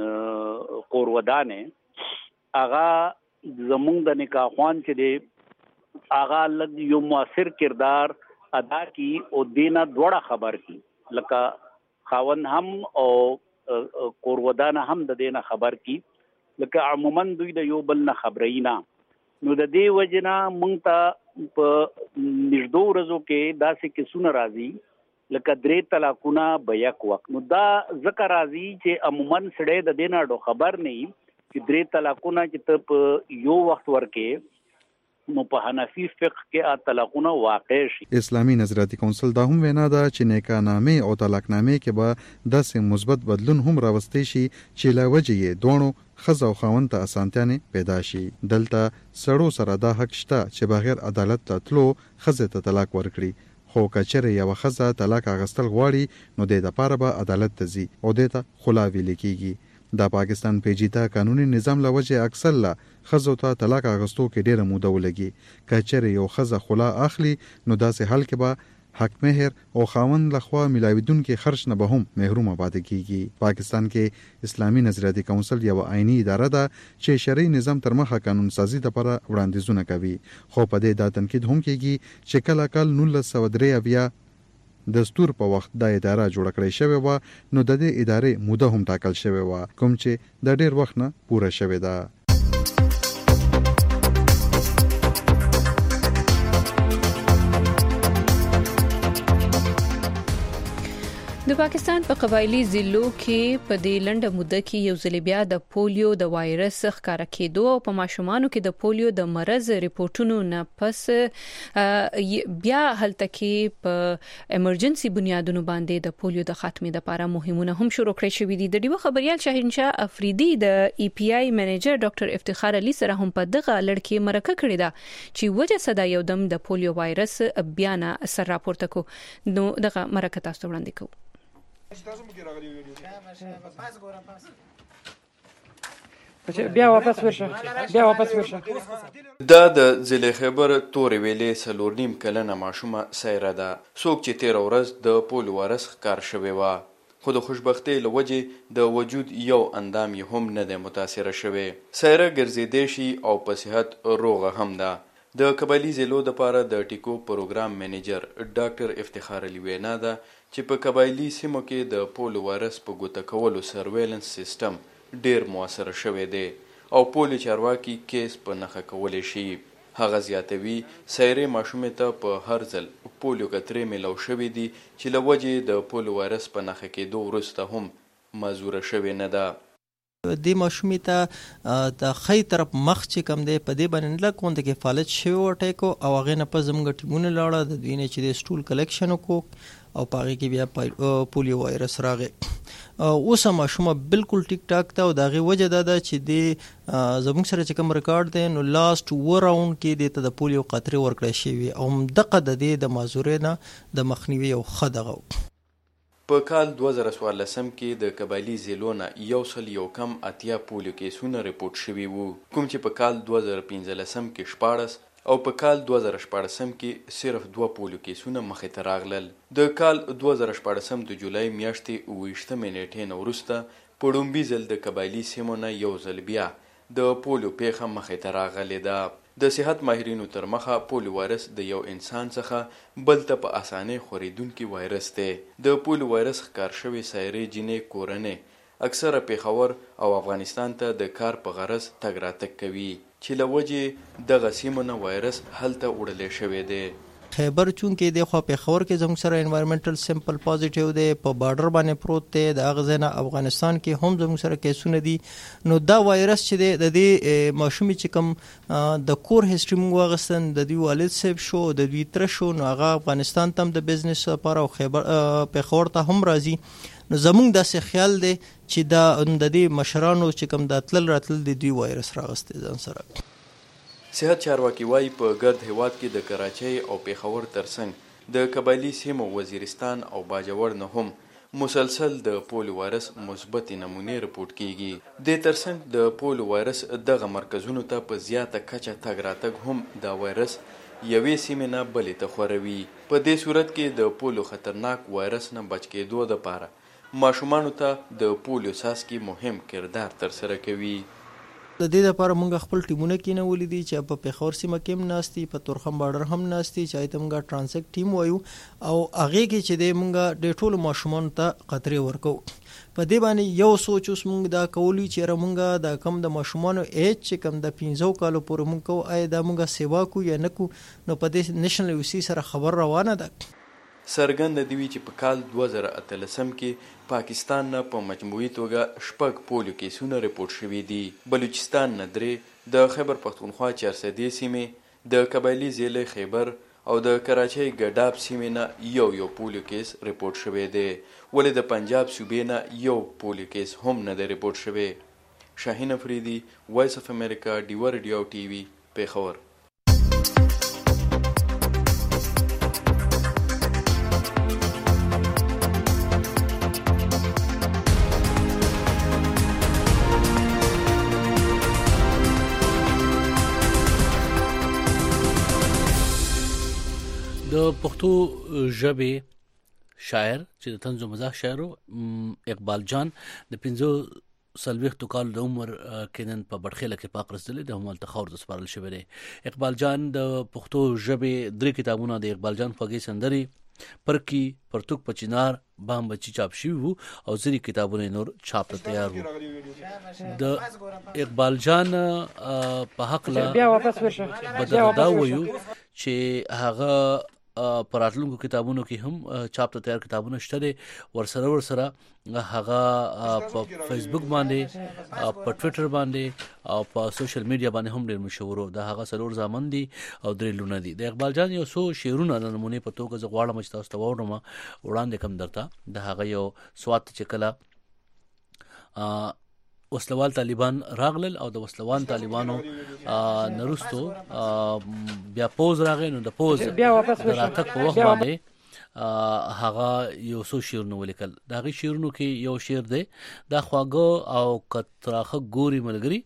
قورودانه اغا زمونږ د نکاح خوان چې د اغا لږ یو موثر کردار ادا کی او دینا دوړه خبر کی لکه خاوند هم او قورودان هم د دینا خبر کی لکه عموما دوی د یو بل نه خبرینا. نو د دې وجنا مونږ ته په نږدې ورځو کې داسې کیسونه راځي لکه 3 طلاقونه به یک وخت. نو دا ذکر راځي چې عموما سړی د دینا ډو خبر نه چې 3 طلاقونه چې ته په یو وخت ورکې نو په حنفي فقه کې طلاقونه واقع شي. اسلامي نظریاتي کونسل دا هم وینا ده چې نیکانامې او طلاقنامې کې به داسې مثبت بدلون هم راوستي شي چې لا وجه یې دوه ښځه او خاوند ته اسانتیانې پیدا شي. دلته سړو سره دا حق شته چې بغیر عدالت ته تلو ښځې ته طلاق ورکړي خو کچره یو ښځه طلاق اغستل غواړي نو د لپاره به عدالت ته ځي او د ته خلا ویل کیږي. د پاکستان پیچیده قانوني نظام لوجه اکثر لا خزو ته طلاق اغستو کې ډیره موده ولګي. کچره یو خزه خلا اخلي نو داسې حل کې به حق مهر او خاوند لخوا ملاویدونکو خرج نه به هم محروم آباد کیږي. پاکستان کې اسلامي نظریاتي کونسل یو آئینی اداره ده چې شرعي نظام تر مخه قانون سازي لپاره وړاندیزونه کوي خو په دې دا تنقید هم کیږي چې کله 1993 دستور په وخت د اداره جوړ کړی شوی و نو د دې ادارې موده هم ټاکل شوی و کوم چې د ډیر وخت نه پوره شوی ده. د پاکستان په قبایلی ضلعو کې په دې لنډه موده کې یو ځل بیا د پولیو د وایرس ښکارا کېدو او په ماشومانو کې د پولیو د مرز ریپورتونو نه پس بیا هلته کې په ایمرجنسي بنیادونو باندې د پولیو د خاتمې لپاره مهمونه هم شروع کړې شوې دي. د ډیو خبريال شاهینشاه افریدي د ای پی آی منیجر ډاکټر افتخار علي سره هم په دغه لړ کې مرکه کړې ده چې وجه صدا یو دم د پولیو وایرس بیا نه اثر راپورته کو. نو دغه مرکه تاسو وړاندې کوو. بیا واپس ورشه دا د ضلع خیبر تورې ویلې 4.5 کلنه ماشومه سایره ده څوک چې 13 ورځ د پولیو وایرس ښکار شوی و خو د خوشبختۍ له وجې د وجود یو اندام یې هم نه دی متاثره شوی. سایره ګرځېدی شي او په صحت روغه هم ده. د قبایلی ضلعو لپاره د ټیکو پروګرام منیجر ډاکټر افتخار علي وینا ده چې په قبایلی سیمو کې د پولیو وایرس په ګوته کولو سرویلنس سیستم ډیر موثر شوی دی او پولیو چارواکي کیس په نښه کولی شي. هغه زیاتوي سایرې ماشومې ته په هر ځل پولیو قطرې میلاو شوي دي چې له وجې د پولیو وایرس په نښه کېدو وروسته هم معذوره شوې نه ده. د ماشومې ته د خی طرف مخ چې کم دی په دې باندې لږ غونډه کې فعالیت شوی و ټیکو او هغې نه په زموږ ټیمونه لاړه د دوی نه چې د سټول کلیکشن وکړو او په هغې کې بیا پولیو وایرس راغی. اوس ماشومه بالکل ټیک ټاک ده او د هغې وجه دا ده چې د زموږ سره چې کوم ریکارډ دی نو لاست 2 راوند کې دې ته د پولیو قطرې ورکړی شوي او همدغه د دې د معذورۍ نه د مخنیوي یو ښه دغه. په کال 2014 کې د قبایلی ضلعو نه 180 پولیو کیسونه ریپورټ شوي وو کوم چې په کال 2015 کې 14 او په کال 2014 کې صرف 2 پولیو کیسونه مخې ته راغلل. د کال 2014 د جولای میاشتې 28 نیټې نه وروسته په ډومبي ځل د قبایلی سیمو نه یو ځل بیا د پولیو پیښه مخې ته راغلې ده. د صحت ماهرینو تر مخه پولیو وایرس د یو انسان څخه بل ته په اسانۍ خورېدونکی وایرس دی. د پولیو وایرس ښکار شوې سایرې جینۍ کورنۍ اکثره پیښور او افغانستان ته د کار په غرض تګ راتګ کوي. چې له وجې دغه سیمه نه وایرس هلته وړلی شوی دی. خیبر چون کې د خو په خور کې زموږ سره انوایرنمنټل سیمپل پوزټیو دی، په بارډر باندې پروت دی، د هغه نه افغانستان کې هم زموږ سره کیسونه دي. نو دا وایرس چې دی د دې ماشومې چې کوم د کور هیستوري موږ واغستن، د دوی والد صاحب شو، د دوی تر شو، نو هغه افغانستان ته هم د بزنس لپاره او خیبر په خور ته هم راځي. نو زموږ داسې خیال دی چې دا د دې مشرانو چې کوم د تلل راتلل د دوی وایرس راغستی ځان سره. صحت چارواکي وایي په ګرد هیواد کې د کراچۍ او پیښور ترڅنګ د قبایلي سیمو وزیرستان او باجوړ نه هم مسلسل د پولیو وایرس مثبت نمونې رپورټ کیږي. د ترڅنګ د پولیو وایرس دغه مرکزونو ته په زیاته کچه تګ راتګ هم دا وایرس یوې سیمې نه بلې ته خوروي. په دې صورت کې د پولیو خطرناک وایرس نه بچ کېدو دپاره ماشومانو ته د پولیو څاڅکي مهم کردار ترسره کوي. د دې لپاره موږ خپل ټیمونه کېنولي دي چې په پیښور سیمه کې هم ناستي، په تورخم بارډر هم ناستي، چې ته موږ ټرانسیک ټیم وایو او هغې کې چې دی موږ د ټولو ماشومانو ته قطرې ورکو. په دې باندې یو سوچ اوس موږ دا کولی چې موږ د کم د ماشومانو ایج چې کم د 15 کالو پورې موږ کوو، آیا دا موږ سیوا کو یا نه کو. نو په دې نیشنل یوسی سره خبر روانه ده. څرګنده دی چې په کال 2013 کې پاکستان نه په مجموعي توګه 6 پولیو کیسونه رپورټ شوي دي. بلوچستان نه 3، د خیبر پختونخوا 400 سیمې، د قبایلي ضلع خیبر او د کراچۍ ګډاب سیمې نه یو پولیو کیس رپورټ شوی دی، ولې د پنجاب صوبې نه یو پولیو کیس هم نه دی رپورټ شوی. شاهین افریدي، وایس اف امریکا، ډیوا ریډیو ټي وي، پیښور. د پښتو ژبې شاعر چې د طنز او مزاح شاعر اقبال جان د 45 کال د عمر کې نن په بټخیله کې پاک رسېدلی د همالته خاورو ته سپارل شوی دی. اقبال جان د پښتو ژبې 3 کتابونه د اقبال جان خوږې سندرې، پرکی، پرتوک په چنار، بام بچی چاپ شوي وو او ځینې کتابونه نور چاپ ته تیار وو. د اقبال جان په هکله به دا ووایو چې هغه په راتلونکو کتابونو کې هم چاپ ته تیار کتابونه شته دي. ورسره هغه په فیسبوک باندې، په ټویټر باندې او په سوشل میډیا باندې هم ډېر مشهور ده. هغه 4 زامن دي او 3 لونه دي. د اقبال جان یو څو شعرونه د نمونې په توګه زه غواړم چې تاسو ته واورم وړاندې کوم درته. د هغه یو سوات چې کله وسلوال طالبان راغلل او د وسلوان طالبانو نرستو بیا پوز راغی، نو د پوز د راتګ په وخت باندې هغه یو څو شعرونه ولیکل. د هغې شعرونو کې یو شعر دی، دا خواږه او کتراخه ګوري ملګري،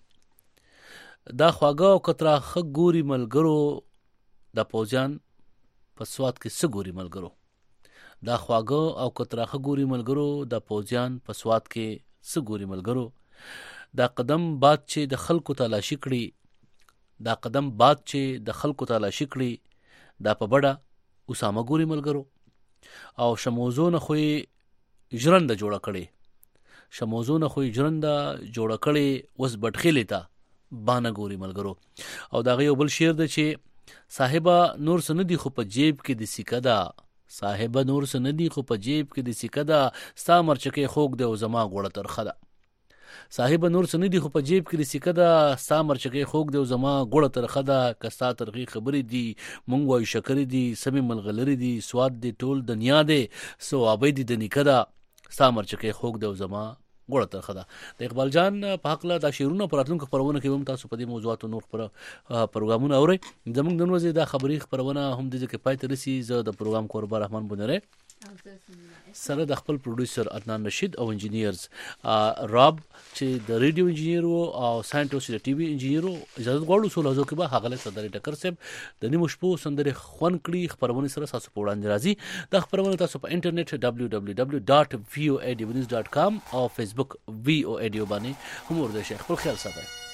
دا خواږه او کتراخه ګوري ملګرو، د پوځیان په سوات کې څه ګوري ملګرو، دا خواږه او کتراخه ګوري ملګرو، د پوځیان په سوات کې څه ګوري ملګرو، دا قدم باد چې د خلکو تلاشي کړي، دا قدم باد چې د خلکو تلاشي کړي، دا په بډه اسامه ګوري ملګرو، او شموزونه خوې ژرنده جوړه کړي، شموزونه خوې ژرنده جوړه کړي، اوس بټخیلې ته بانه ګوري ملګرو. او دا یو بل شعر دی چې صاحبه نور څه نه دي خو په جیب کې د سکه ده، صاحبه نور څه نه دي خو په جیب کې د سکه ده، ستا مرچکې خوږ دی او زما غوړه ترخه ده، صاحب نور څه نه دي خو په جیب کې د سکه ده، ستا مرچکې خوږ دی او زما غوړه ترخه ده، که ستا ترخې خبرې دي مونږ وایو شکرې دي، سمې ملغلرې دي، سواد دی ټول دنیا دی، ثوابۍ دي د نیکه ده، ستا مرچکې خوږ دی او زما غوړه ترخه ده. د اقبال جان په هکله دا شعرونه په راتلونکو خپرونو کې هم تاسو په دې موضوعاتو نور پروګرامونه اورئ. زموږ د ورځې دا خبري خپرونه هم دې کې پای ته رسي. زه د پروګرام کوربه رحمان بنره سره د خپل پروډوسر عدنان رشید او انجینیرز راب چې د ریډیو انجینیر او ساينټوس د ټي وي انجینیر. اجازه غواړو سو لازم کې به هغه صدر ټکر سم د نیمو شپو سندره خون کړي خبرونه سره تاسو په وړاندې راځي. د خبرونه تاسو په انټرنیټ www.voanews.com او فیسبوک VOA باندې هم ورته خپل خیال ساتئ.